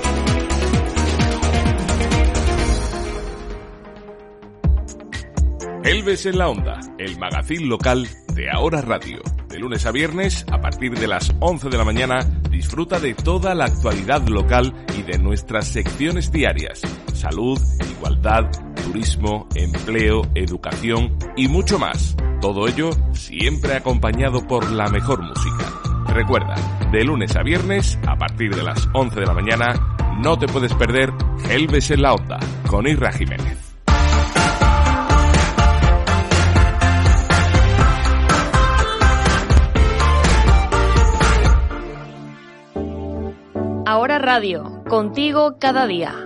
Elves en la Onda, el magazín local de Ahora Radio. De lunes a viernes, a partir de las 11 de la mañana, disfruta de toda la actualidad local y de nuestras secciones diarias. Salud, igualdad, turismo, empleo, educación y mucho más. Todo ello siempre acompañado por la mejor música. Recuerda, de lunes a viernes, a partir de las 11 de la mañana, no te puedes perder Elves en la Onda, con Irra Jiménez. Ahora Radio, contigo cada día.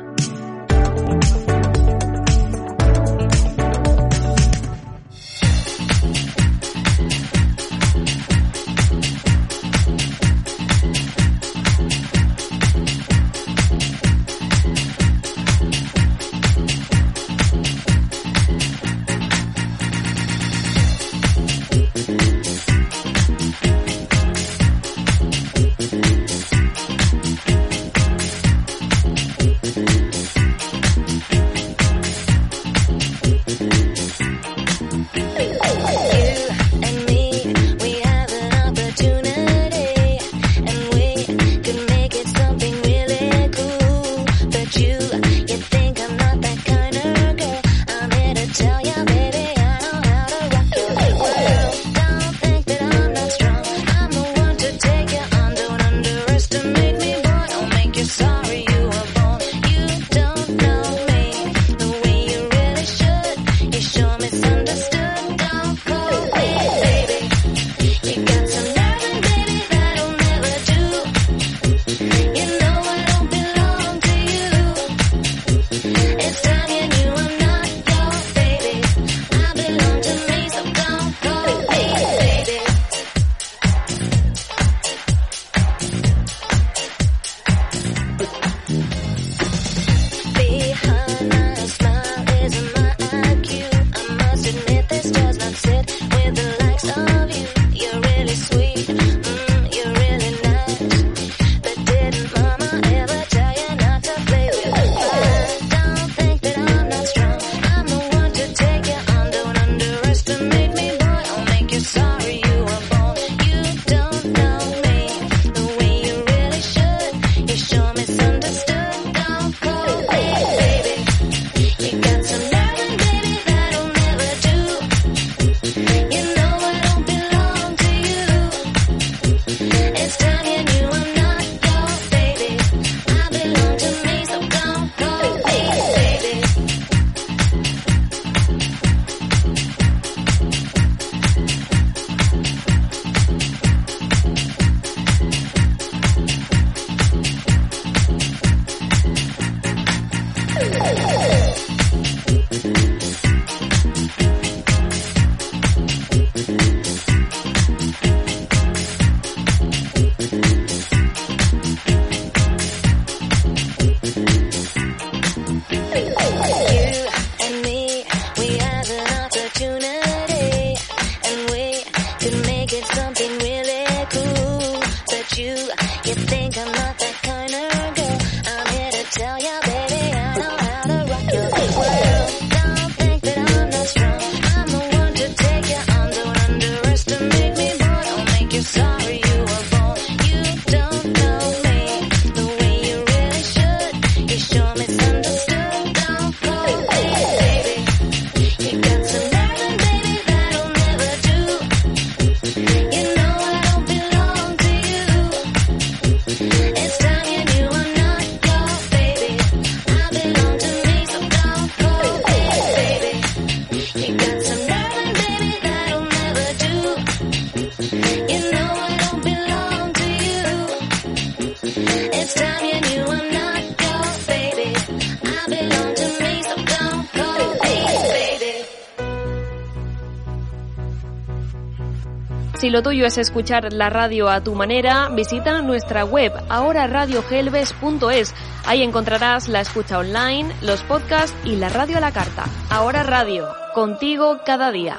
Si lo tuyo es escuchar la radio a tu manera, visita nuestra web ahoraradiogelbes.es. Ahí encontrarás la escucha online, los podcasts y la radio a la carta. Ahora Radio, contigo cada día.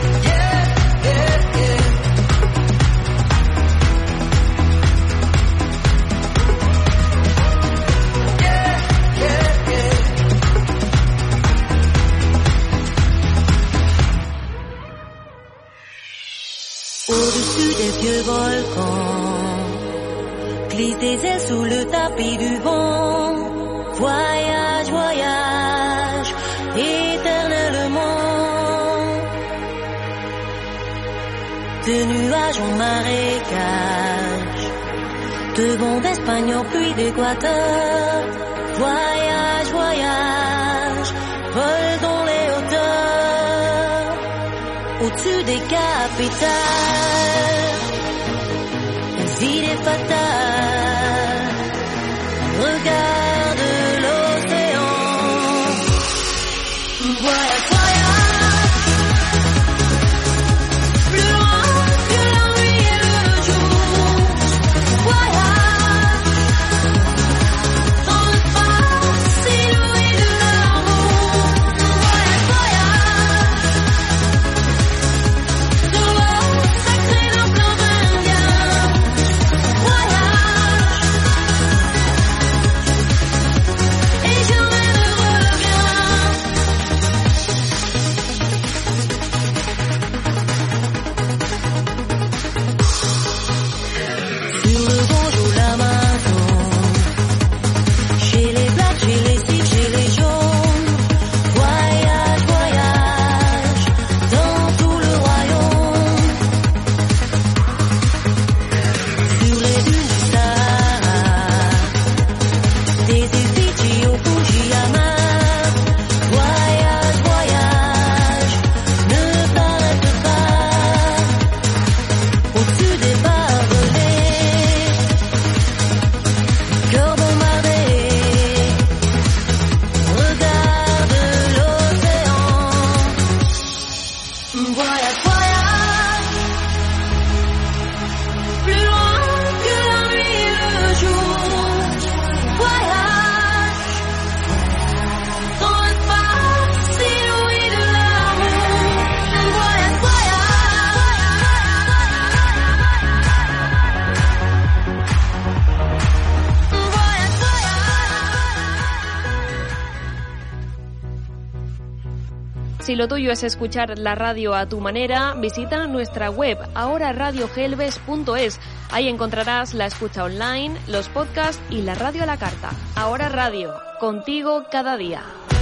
Au-dessus des vieux volcans, glisse des ailes sous le tapis du vent. Voyage, voyage, éternellement. De nuages en marécage, de vent d'Espagne en pluie d'Équateur. Voyage, voyage, vole dans les hauteurs. Au-dessus des capitales, les idées fatales, regarde l'océan. Voyage, voyage, plus loin que la nuit et le jour. Voyage, dans l'espace inouï de l'amour. Voyage, voyage, sur l'eau sacrée d'un plan indien. Voyage, et jamais ne reviens. Sur le Gange ou l'Amazon, chez les blacks, chez les sikhs, chez les jaunes. Voyage, voyage, dans tout le royaume. Sur les dunes du Sahara, des Fidji au Fujiyama. Voyage, voyage, ne t'arrête pas. Au-dessus des barbelés, cœur bombardé, regarde l'océan. Voyage, voyage, plus loin que la nuit et le jour. Voyage, dans l'espace inouï de l'amour. Voyage, Si lo tuyo es escuchar la radio a tu manera, visita nuestra web ahoraradiogelbes.es. Ahí encontrarás la escucha online, los podcasts y la radio a la carta. Ahora Radio, contigo cada día.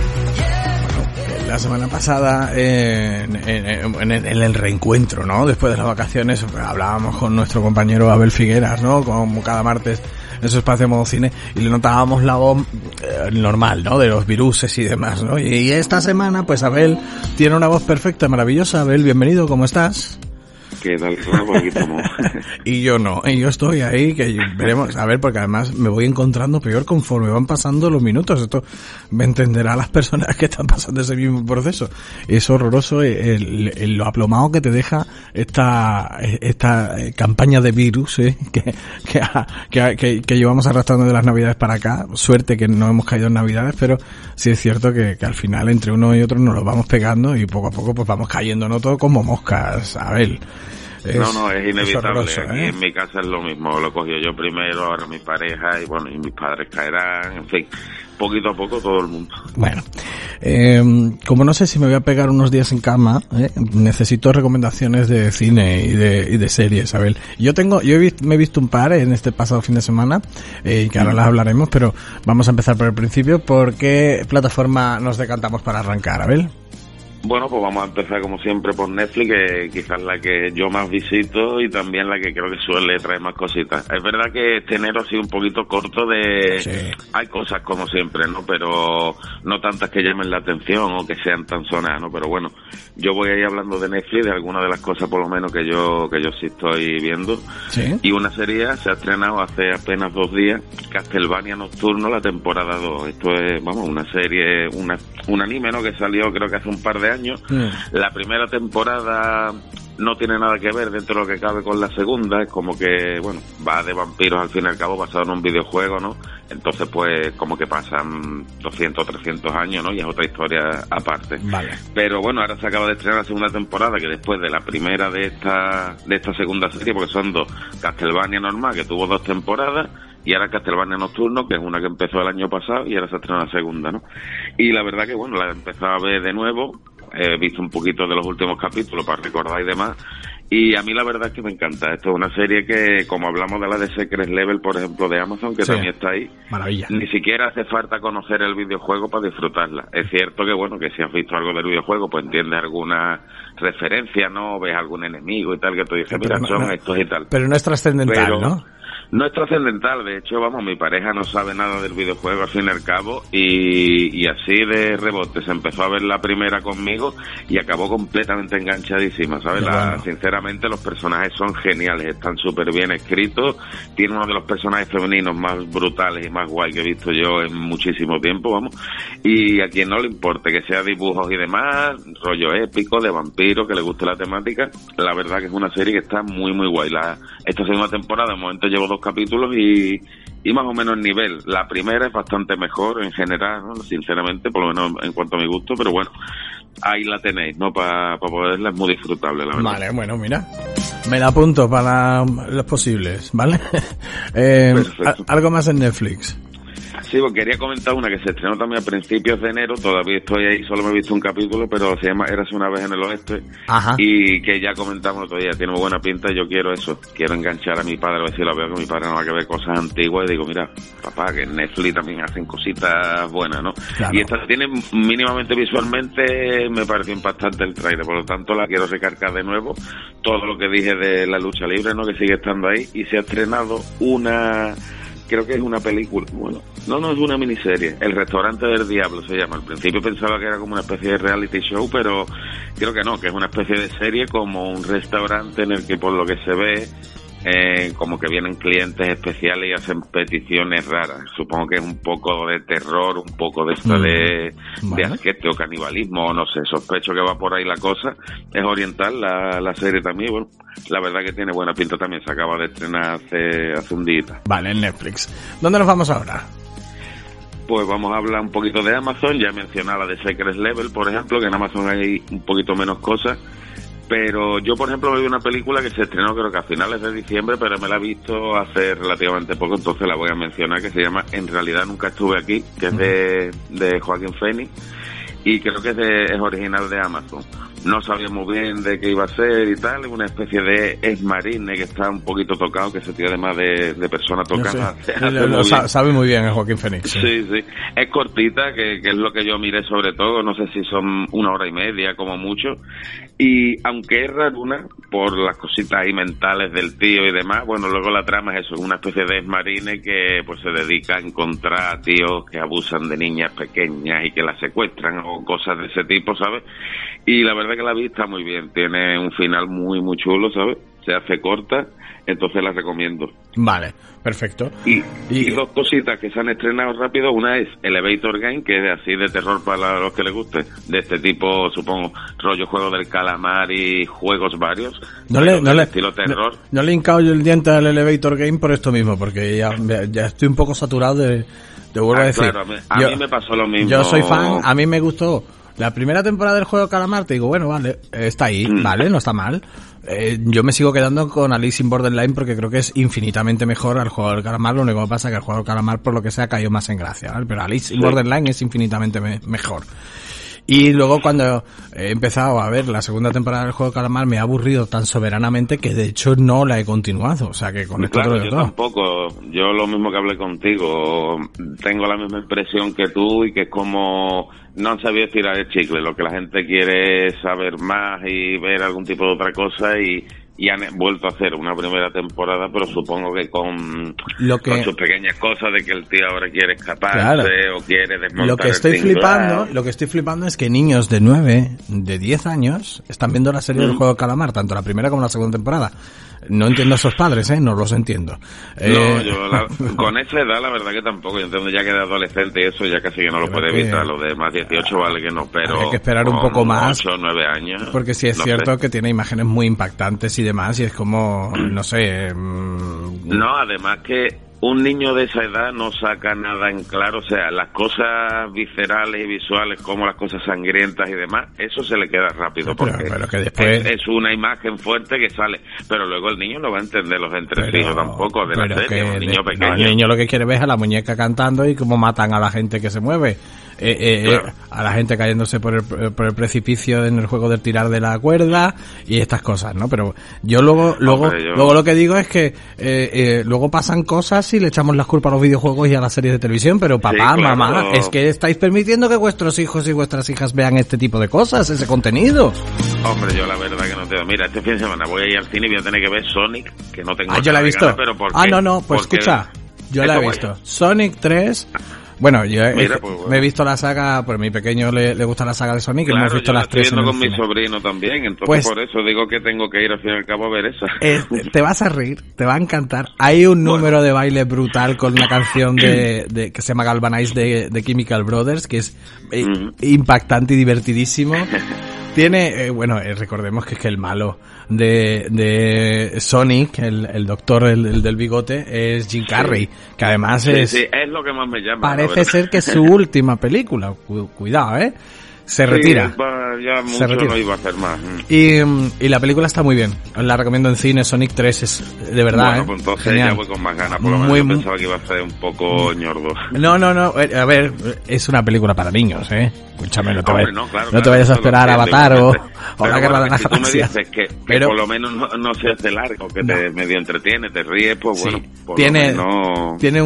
La semana pasada, en el reencuentro, ¿no? Después de las vacaciones, hablábamos con nuestro compañero Abel Figueras, ¿no? Como cada martes en su espacio Modo Cine, y le notábamos la voz normal, ¿no? De los viruses y demás, ¿no? Y esta semana, pues Abel tiene una voz perfecta, maravillosa. Abel, bienvenido, ¿cómo estás? ¿Qué tal? Por aquí estamos. Y yo no, y yo estoy ahí, que veremos, a ver, porque además me voy encontrando peor conforme van pasando los minutos. Esto me entenderá las personas que están pasando ese mismo proceso. Es horroroso lo aplomado que te deja esta campaña de virus, que llevamos arrastrando de las Navidades para acá. Suerte que no hemos caído en Navidades, pero sí es cierto que al final entre uno y otro nos lo vamos pegando y poco a poco pues vamos cayendo, ¿no? Todo como moscas, Abel. No, es inevitable. Es Aquí en mi casa es lo mismo. Lo cogió yo primero, ahora mi pareja y bueno, y mis padres caerán. En fin, poquito a poco todo el mundo. Bueno, como no sé si me voy a pegar unos días en cama, necesito recomendaciones de cine y de series, Abel. Me he visto un par en este pasado fin de semana, que ahora las hablaremos, pero vamos a empezar por el principio. ¿Por qué plataforma nos decantamos para arrancar, Abel? Bueno, pues vamos a empezar como siempre por Netflix, que quizás la que yo más visito y también la que creo que suele traer más cositas. Es verdad que este enero ha sido un poquito corto de... Sí. Hay cosas como siempre, ¿no? Pero no tantas que llamen la atención o que sean tan sonadas, ¿no? Pero bueno, yo voy a ir hablando de Netflix, de algunas de las cosas por lo menos que yo sí estoy viendo. ¿Sí? Y una serie se ha estrenado hace apenas 2 días, Castlevania Nocturno, la temporada 2. Esto es, vamos, una serie, un anime, ¿no? Que salió creo que hace un par de años. La primera temporada no tiene nada que ver dentro de lo que cabe con la segunda, es como que, bueno, va de vampiros al fin y al cabo basado en un videojuego, ¿no? Entonces, pues, como que pasan 200 o 300 años, ¿no? Y es otra historia aparte. Vale. Pero bueno, ahora se acaba de estrenar la segunda temporada, que después de la primera de esta segunda serie, porque son dos, Castlevania normal, que tuvo 2 temporadas, y ahora Castlevania Nocturno, que es una que empezó el año pasado, y ahora se estrena la segunda, ¿no? Y la verdad que, bueno, la he empezado a ver de nuevo, he visto un poquito de los últimos capítulos para recordar y demás, y a mí la verdad es que me encanta. Esto es una serie que, como hablamos de la de Secret Level, por ejemplo, de Amazon, que también está ahí, maravilla. Ni siquiera hace falta conocer el videojuego para disfrutarla. Es cierto que, bueno, que si has visto algo del videojuego, pues entiendes alguna referencia, ¿no? Ves algún enemigo y tal, que tú dices, mira, son estos y tal. Pero no es trascendental, ¿no? No es trascendental, de hecho, vamos, mi pareja no sabe nada del videojuego al fin y al cabo, y así de rebote se empezó a ver la primera conmigo y acabó completamente enganchadísima, ¿sabes? Sinceramente los personajes son geniales, están súper bien escritos, tiene uno de los personajes femeninos más brutales y más guay que he visto yo en muchísimo tiempo, vamos, y a quien no le importe que sea dibujos y demás, rollo épico, de vampiro, que le guste la temática, la verdad que es una serie que está muy muy guay. Esta segunda temporada, de momento llevo 2 capítulos y más o menos nivel. La primera es bastante mejor en general, ¿no? Sinceramente, por lo menos en cuanto a mi gusto, pero bueno, ahí la tenéis, ¿no? Para poderla, es muy disfrutable, la verdad. Vale, bueno, mira, me la apunto para los posibles, ¿vale? Algo más en Netflix. Sí, pues quería comentar una que se estrenó también a principios de enero, todavía estoy ahí, solo me he visto un capítulo, pero se llama Érase una vez en el oeste. Ajá. Y que ya comentamos otro día, tiene muy buena pinta y yo quiero eso, quiero enganchar a mi padre, a ver si lo veo, que mi padre no va a ver cosas antiguas, y digo, mira, papá, que en Netflix también hacen cositas buenas, ¿no? Claro. Y esta tiene mínimamente visualmente, me pareció impactante el trailer, por lo tanto la quiero recargar de nuevo, todo lo que dije de la lucha libre, ¿no? Que sigue estando ahí, y se ha estrenado creo que es una película, bueno, no es una miniserie, El restaurante del diablo se llama. Al principio pensaba que era como una especie de reality show, pero creo que no, que es una especie de serie, como un restaurante en el que, por lo que se ve, como que vienen clientes especiales y hacen peticiones raras. Supongo que es un poco de terror, un poco de esto de asquete o canibalismo, no sé, sospecho que va por ahí la cosa. Es oriental la serie también, bueno, la verdad que tiene buena pinta también, se acaba de estrenar hace un día. Vale, en Netflix. ¿Dónde nos vamos ahora? Pues vamos a hablar un poquito de Amazon, ya he mencionado la de Secret Level, por ejemplo, que en Amazon hay un poquito menos cosas. Pero yo, por ejemplo, vi una película que se estrenó creo que a finales de diciembre, pero me la he visto hace relativamente poco, entonces la voy a mencionar, que se llama En realidad nunca estuve aquí, que es de Joaquin Phoenix, y creo que es original de Amazon. No sabía muy bien de qué iba a ser y tal, una especie de ex-marine que está un poquito tocado, que se tira además de persona tocada. Sabe muy bien el Joaquin Phoenix. Sí. Es cortita, que es lo que yo miré sobre todo, no sé si son 1 hora y media como mucho, y aunque es raruna por las cositas ahí mentales del tío y demás, bueno, luego la trama es eso, una especie de ex-marine que pues se dedica a encontrar a tíos que abusan de niñas pequeñas y que las secuestran o cosas de ese tipo, ¿sabes? Y la verdad que la vi está muy bien, tiene un final muy muy chulo, ¿sabes? Se hace corta, entonces la recomiendo. Vale, perfecto. Y 2 cositas que se han estrenado rápido, una es Elevator Game, que es así de terror para los que les guste, de este tipo, supongo, rollo juego del calamar y juegos varios, estilo terror. No le he hincado yo el diente al Elevator Game por esto mismo, porque ya estoy un poco saturado te vuelvo a decir. Claro, a mí me pasó lo mismo. Yo soy fan, a mí me gustó la primera temporada del juego Calamar, te digo, bueno, vale, está ahí, vale, no está mal. Yo me sigo quedando con Alice in Borderline porque creo que es infinitamente mejor al juego del Calamar. Lo único que pasa es que el juego del Calamar, por lo que sea, cayó más en gracia, ¿vale? Pero Alice in Borderline es infinitamente mejor. Y luego cuando he empezado a ver la segunda temporada del juego de Calamar me ha aburrido tan soberanamente que de hecho no la he continuado, o sea que con esto yo tampoco, yo lo mismo que hablé contigo, tengo la misma impresión que tú y que es como no han sabido estirar el chicle, lo que la gente quiere es saber más y ver algún tipo de otra cosa y y han vuelto a hacer una primera temporada, pero supongo que con sus pequeñas cosas de que el tío ahora quiere escaparse o quiere desmontar lo que estoy flipando es que niños de 9, de 10 años están viendo la serie del Juego del Calamar, tanto la primera como la segunda temporada. No entiendo a esos padres, no los entiendo. No, yo con esa edad la verdad que tampoco. Yo entiendo ya que de adolescente y eso ya casi que no lo puede evitar. Lo de más 18 vale que no, pero hay que esperar un poco más. 8 o 9 años. Porque sí es cierto que tiene imágenes muy impactantes y demás, y es como, no sé... No, además que un niño de esa edad no saca nada en claro, o sea, las cosas viscerales y visuales como las cosas sangrientas y demás, eso se le queda rápido, porque pero que después... es una imagen fuerte que sale, pero luego el niño no va a entender los entresijos tampoco de la serie, un niño pequeño. No, el niño lo que quiere ver es a la muñeca cantando y cómo matan a la gente que se mueve. A la gente cayéndose por el precipicio en el juego del tirar de la cuerda y estas cosas, ¿no? Pero yo luego lo que digo es que luego pasan cosas y le echamos las culpas a los videojuegos y a las series de televisión, pero papá, mamá, es que estáis permitiendo que vuestros hijos y vuestras hijas vean este tipo de cosas, ese contenido. Hombre, yo la verdad que no tengo. Mira, este fin de semana voy a ir al cine y voy a tener que ver Sonic, que no tengo. Yo la he visto. Pero pues escucha, yo la he visto. Sonic 3. Bueno, yo me he visto la saga, pues a mi pequeño le gusta la saga de Sonic, claro, hemos visto las 3 en el con cine. Mi sobrino también, entonces pues, por eso digo que tengo que ir al fin y al cabo a ver esa. Te vas a reír, te va a encantar. Hay un número de baile brutal con una canción de que se llama Galvanize de Chemical Brothers, que es impactante y divertidísimo. Tiene, recordemos que es que el malo de Sonic, el doctor, el del bigote, es Jim Carrey, que además es lo que más me llama. Parece ser que es su última película. Cuidado, se retira. Ya mucho no iba a hacer más. Y la película está muy bien. La recomiendo en cine. Sonic 3 es de verdad. Bueno, pues entonces genial. Ya voy con más ganas. Por lo menos yo pensaba que iba a ser un poco ñordo. No. A ver, es una película para niños, Escúchame, no te vayas a esperar Avatar o La Guerra de las Galaxias. Tú me dices que por lo menos no se hace largo, que te medio entretiene, te ríes, pues bueno. Tiene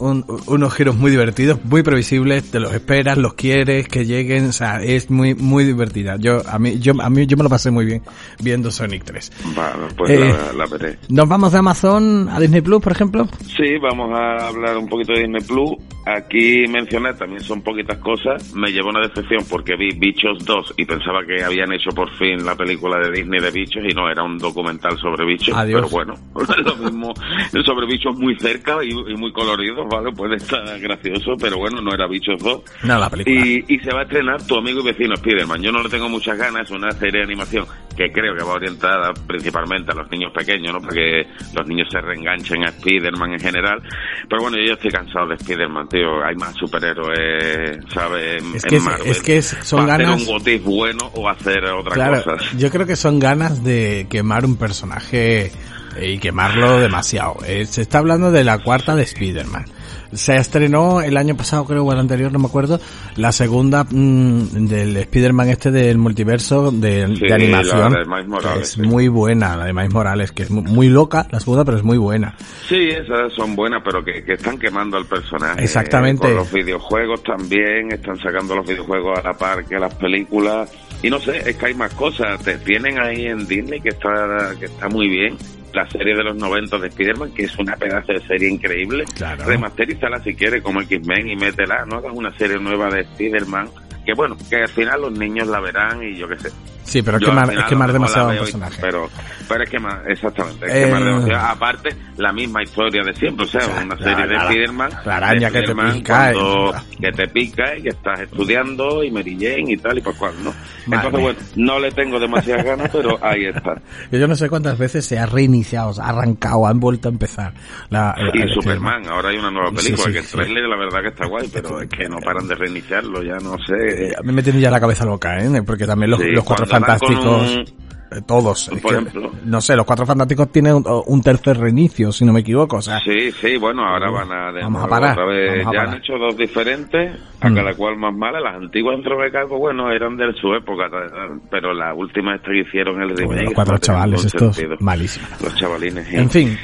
unos giros muy divertidos, muy previsibles. Te los esperas, los quieres que lleguen. O sea, es muy muy divertida. Yo me lo pasé muy bien viendo Sonic 3. Vale, pues la veré. ¿Nos vamos de Amazon a Disney Plus, por ejemplo? Sí, vamos a hablar un poquito de Disney Plus. Aquí mencioné, también son poquitas cosas. Me llevó una decepción porque vi Bichos 2 y pensaba que habían hecho por fin la película de Disney de bichos y no, era un documental sobre bichos. Adiós. Pero bueno, lo mismo, sobre bichos muy cerca y muy coloridos, ¿vale? Puede estar gracioso, pero bueno, no era Bichos 2. No, la película. Y se va a estrenar Tu amigo y vecino Spiderman. Yo no le tengo muchas ganas, es una serie de animación que creo que va orientada principalmente a los niños pequeños, ¿no? Para que los niños se reenganchen a Spiderman en general. Pero bueno, yo estoy cansado de Spiderman, tío. Hay más superhéroes, ¿sabes? En Marvel. Son ganas... hacer un what if bueno o hacer otra cosa. Yo creo que son ganas de quemar un personaje y quemarlo demasiado. Se está hablando de la cuarta de Spider-Man. Se estrenó el año pasado, creo, o el anterior, no me acuerdo, la segunda del Spider-Man del multiverso de animación. La de Miles Morales, es muy buena, la de Miles Morales, que es muy loca, la segunda, pero es muy buena. Sí, esas son buenas, pero que están quemando al personaje. Exactamente. Con los videojuegos también, están sacando los videojuegos a la par que las películas. Y no sé, es que hay más cosas. Te tienen ahí en Disney que está muy bien. La serie de los 90 de Spider-Man, que es una pedazo de serie increíble. Claro. Remasterízala si quieres, como X-Men, y métela. No hagas una serie nueva de Spider-Man, que bueno, que al final los niños la verán y yo qué sé. Sí, pero es quemar demasiado un personaje. Pero es quemar, exactamente, es quemar demasiado. Aparte, la misma historia de siempre, o sea, una serie de Spider-Man. La araña que te pica. Que te pica y que estás estudiando y Mary Jane y tal y por cual, ¿no? Entonces, bueno, no le tengo demasiadas ganas, pero ahí está. Yo no sé cuántas veces se ha reiniciado, se ha arrancado, han vuelto a empezar. Y Superman, ahora hay una nueva película, que el trailer la verdad que está guay, pero es que no paran de reiniciarlo, ya no sé. A mí me tiene ya la cabeza loca, porque también los Cuatro Fantásticos, todos, por ejemplo, no sé, los Cuatro Fantásticos tienen un tercer reinicio, si no me equivoco, o sea. Sí, bueno, ahora vamos a parar. Otra vez. Han hecho dos diferentes, a cada cual más malas. Las antiguas, dentro de cargo, bueno, eran de su época, pero la última esta que hicieron el remake. Los cuatro chavales, estos malísimos. Los chavalines, sí. En fin,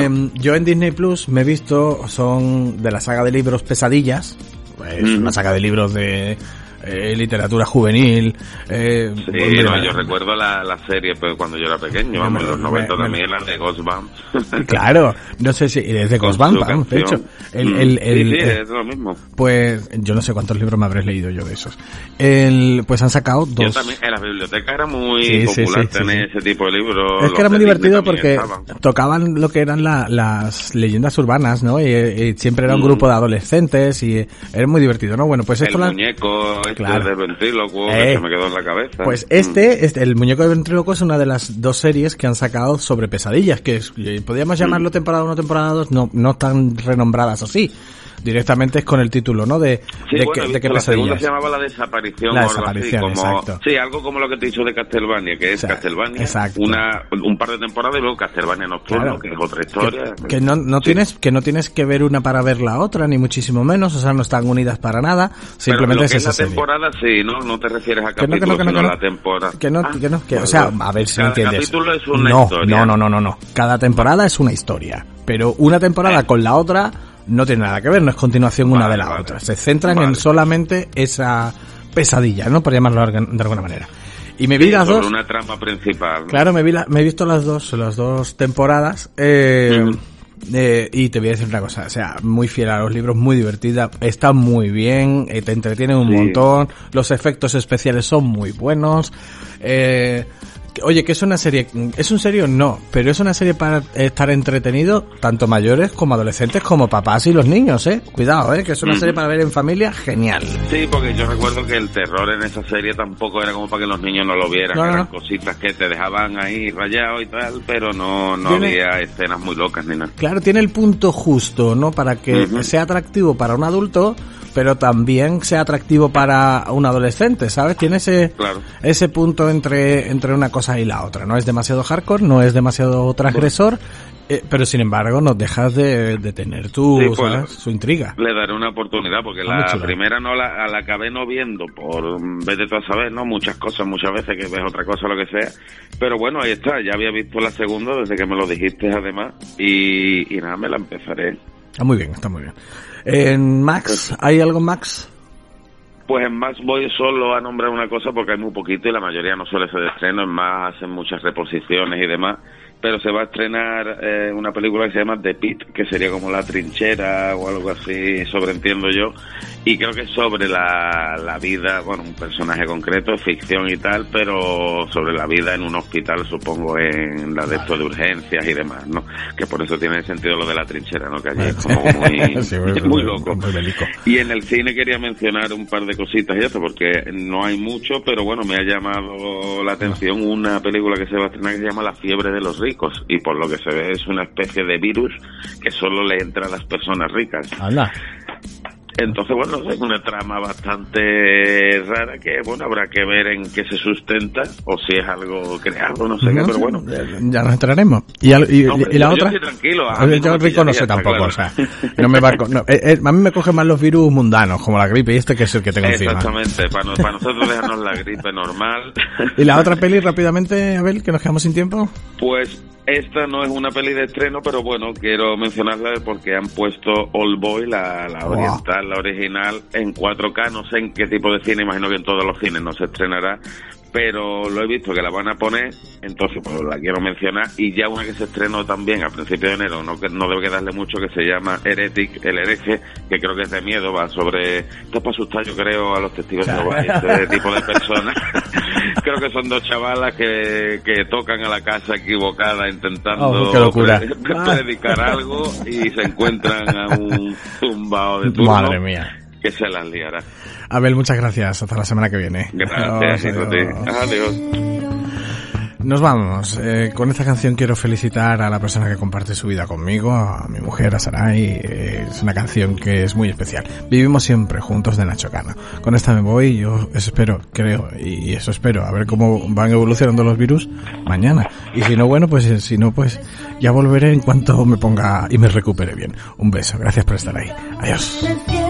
yo en Disney Plus me he visto, son de la saga de libros Pesadillas, pues una saga de libros de literatura juvenil. Yo recuerdo la serie pero cuando yo era pequeño, vamos, en los 90 también, la de Ghostbumps. Claro, no sé si es de Ghostbumps, de hecho. Sí, es lo mismo. Pues yo no sé cuántos libros me habré leído yo de esos. Pues han sacado 2. Yo también, en la biblioteca era muy popular tener ese tipo de libros. Es que era muy divertido porque tocaban lo que eran las leyendas urbanas, ¿no? Y siempre era un grupo de adolescentes y era muy divertido, ¿no? Bueno, pues esto el muñeco de ventrílocuo que se me quedó en la cabeza. Pues el muñeco de ventrílocuo es una de las 2 series que han sacado sobre pesadillas, que podríamos llamarlo temporada 1, temporada 2, no tan renombradas así. Directamente es con el título, ¿no? De qué pesadillas. La segunda se llamaba La Desaparición. La Desaparición, así, como, exacto. Sí, algo como lo que te he dicho de Castlevania, que es Castlevania, un par de temporadas y luego Castlevania Nocturno, que es otra historia. Que no tienes que ver una para ver la otra, ni muchísimo menos, o sea, no están unidas para nada, simplemente pero es esa la temporada, serie. Sí, no te refieres a capítulos, sino a la temporada. O sea, a ver si me entiendes. Cada capítulo es una historia. No. Cada temporada es una historia, pero una temporada con la otra no tiene nada que ver, no es continuación una de la otra. Se centran en solamente esa pesadilla, ¿no? Por llamarlo de alguna manera. Y me vi las 2. Una trama principal, ¿no? Claro, me he visto las dos temporadas. Y te voy a decir una cosa, o sea, muy fiel a los libros, muy divertida, está muy bien, te entretiene un montón, los efectos especiales son muy buenos. Oye, que es una serie, ¿es un serio? No, pero es una serie para estar entretenido, tanto mayores como adolescentes, como papás y los niños, cuidado, que es una serie para ver en familia, genial. Sí, porque yo recuerdo que el terror en esa serie tampoco era como para que los niños no lo vieran, eran cositas que te dejaban ahí rayado y tal, pero no había escenas muy locas ni nada. Claro, tiene el punto justo, ¿no? Para que sea atractivo para un adulto, pero también sea atractivo para un adolescente, ¿sabes? Tiene ese punto entre una cosa y la otra. No es demasiado hardcore, no es demasiado transgresor, pero sin embargo nos dejas de tener su intriga. Le daré una oportunidad porque la primera la acabé no viendo por vez de todas saber, ¿no? Muchas cosas, muchas veces que ves otra cosa, lo que sea. Pero bueno, ahí está, ya había visto la segunda desde que me lo dijiste además y nada, me la empezaré. Está muy bien, está muy bien. ¿En Max? ¿Hay algo en Max? Pues en Max voy solo a nombrar una cosa porque hay muy poquito y la mayoría no suele ser de estreno, en Max hacen muchas reposiciones y demás, pero se va a estrenar una película que se llama The Pit, que sería como La Trinchera o algo así, sobreentiendo yo, y creo que es sobre la vida, bueno, un personaje concreto, ficción y tal, pero sobre la vida en un hospital, supongo, en la de esto de urgencias y demás, ¿no? Que por eso tiene sentido lo de La Trinchera, ¿no? Que allí es como muy loco. Y en el cine quería mencionar un par de cositas y esto, porque no hay mucho, pero bueno, me ha llamado la atención una película que se va a estrenar que se llama La Fiebre de los Ricos, y por lo que se ve es una especie de virus que solo le entra a las personas ricas. ¡Hala! Entonces, bueno, es una trama bastante rara que, bueno, habrá que ver en qué se sustenta o si es algo creado, no sé qué, pero bueno. Ya nos entraremos. ¿Y la otra? Yo estoy tranquilo. Yo rico no sé tampoco, claro. O sea, no me va a mí me cogen más los virus mundanos, como la gripe y que es el que tengo encima. Exactamente, para nosotros dejarnos la gripe normal. ¿Y la otra peli rápidamente, Abel, que nos quedamos sin tiempo? Pues esta no es una peli de estreno, pero bueno, quiero mencionarla porque han puesto Old Boy, la oriental, la original, en 4K. No sé en qué tipo de cine, imagino que en todos los cines no se estrenará, pero lo he visto que la van a poner, entonces pues la quiero mencionar. Y ya una que se estrenó también a principios de enero, no debe quedarle mucho, que se llama Heretic, el hereje, que creo que es de miedo, va sobre, esto es para asustar yo creo a los testigos de Jehová, este tipo de personas. Creo que son 2 chavalas que tocan a la casa equivocada intentando predicar algo y se encuentran a un zumbao de turno. Madre mía. Que se las liará. Abel, muchas gracias. Hasta la semana que viene. Gracias. Adiós. Nos vamos. Con esta canción quiero felicitar a la persona que comparte su vida conmigo, a mi mujer, a Saray. Es una canción que es muy especial. Vivimos siempre juntos, de Nacho Cano. Con esta me voy. Yo espero, creo, y eso espero, a ver cómo van evolucionando los virus mañana. Y si no, bueno, pues ya volveré en cuanto me ponga y me recupere bien. Un beso. Gracias por estar ahí. Adiós.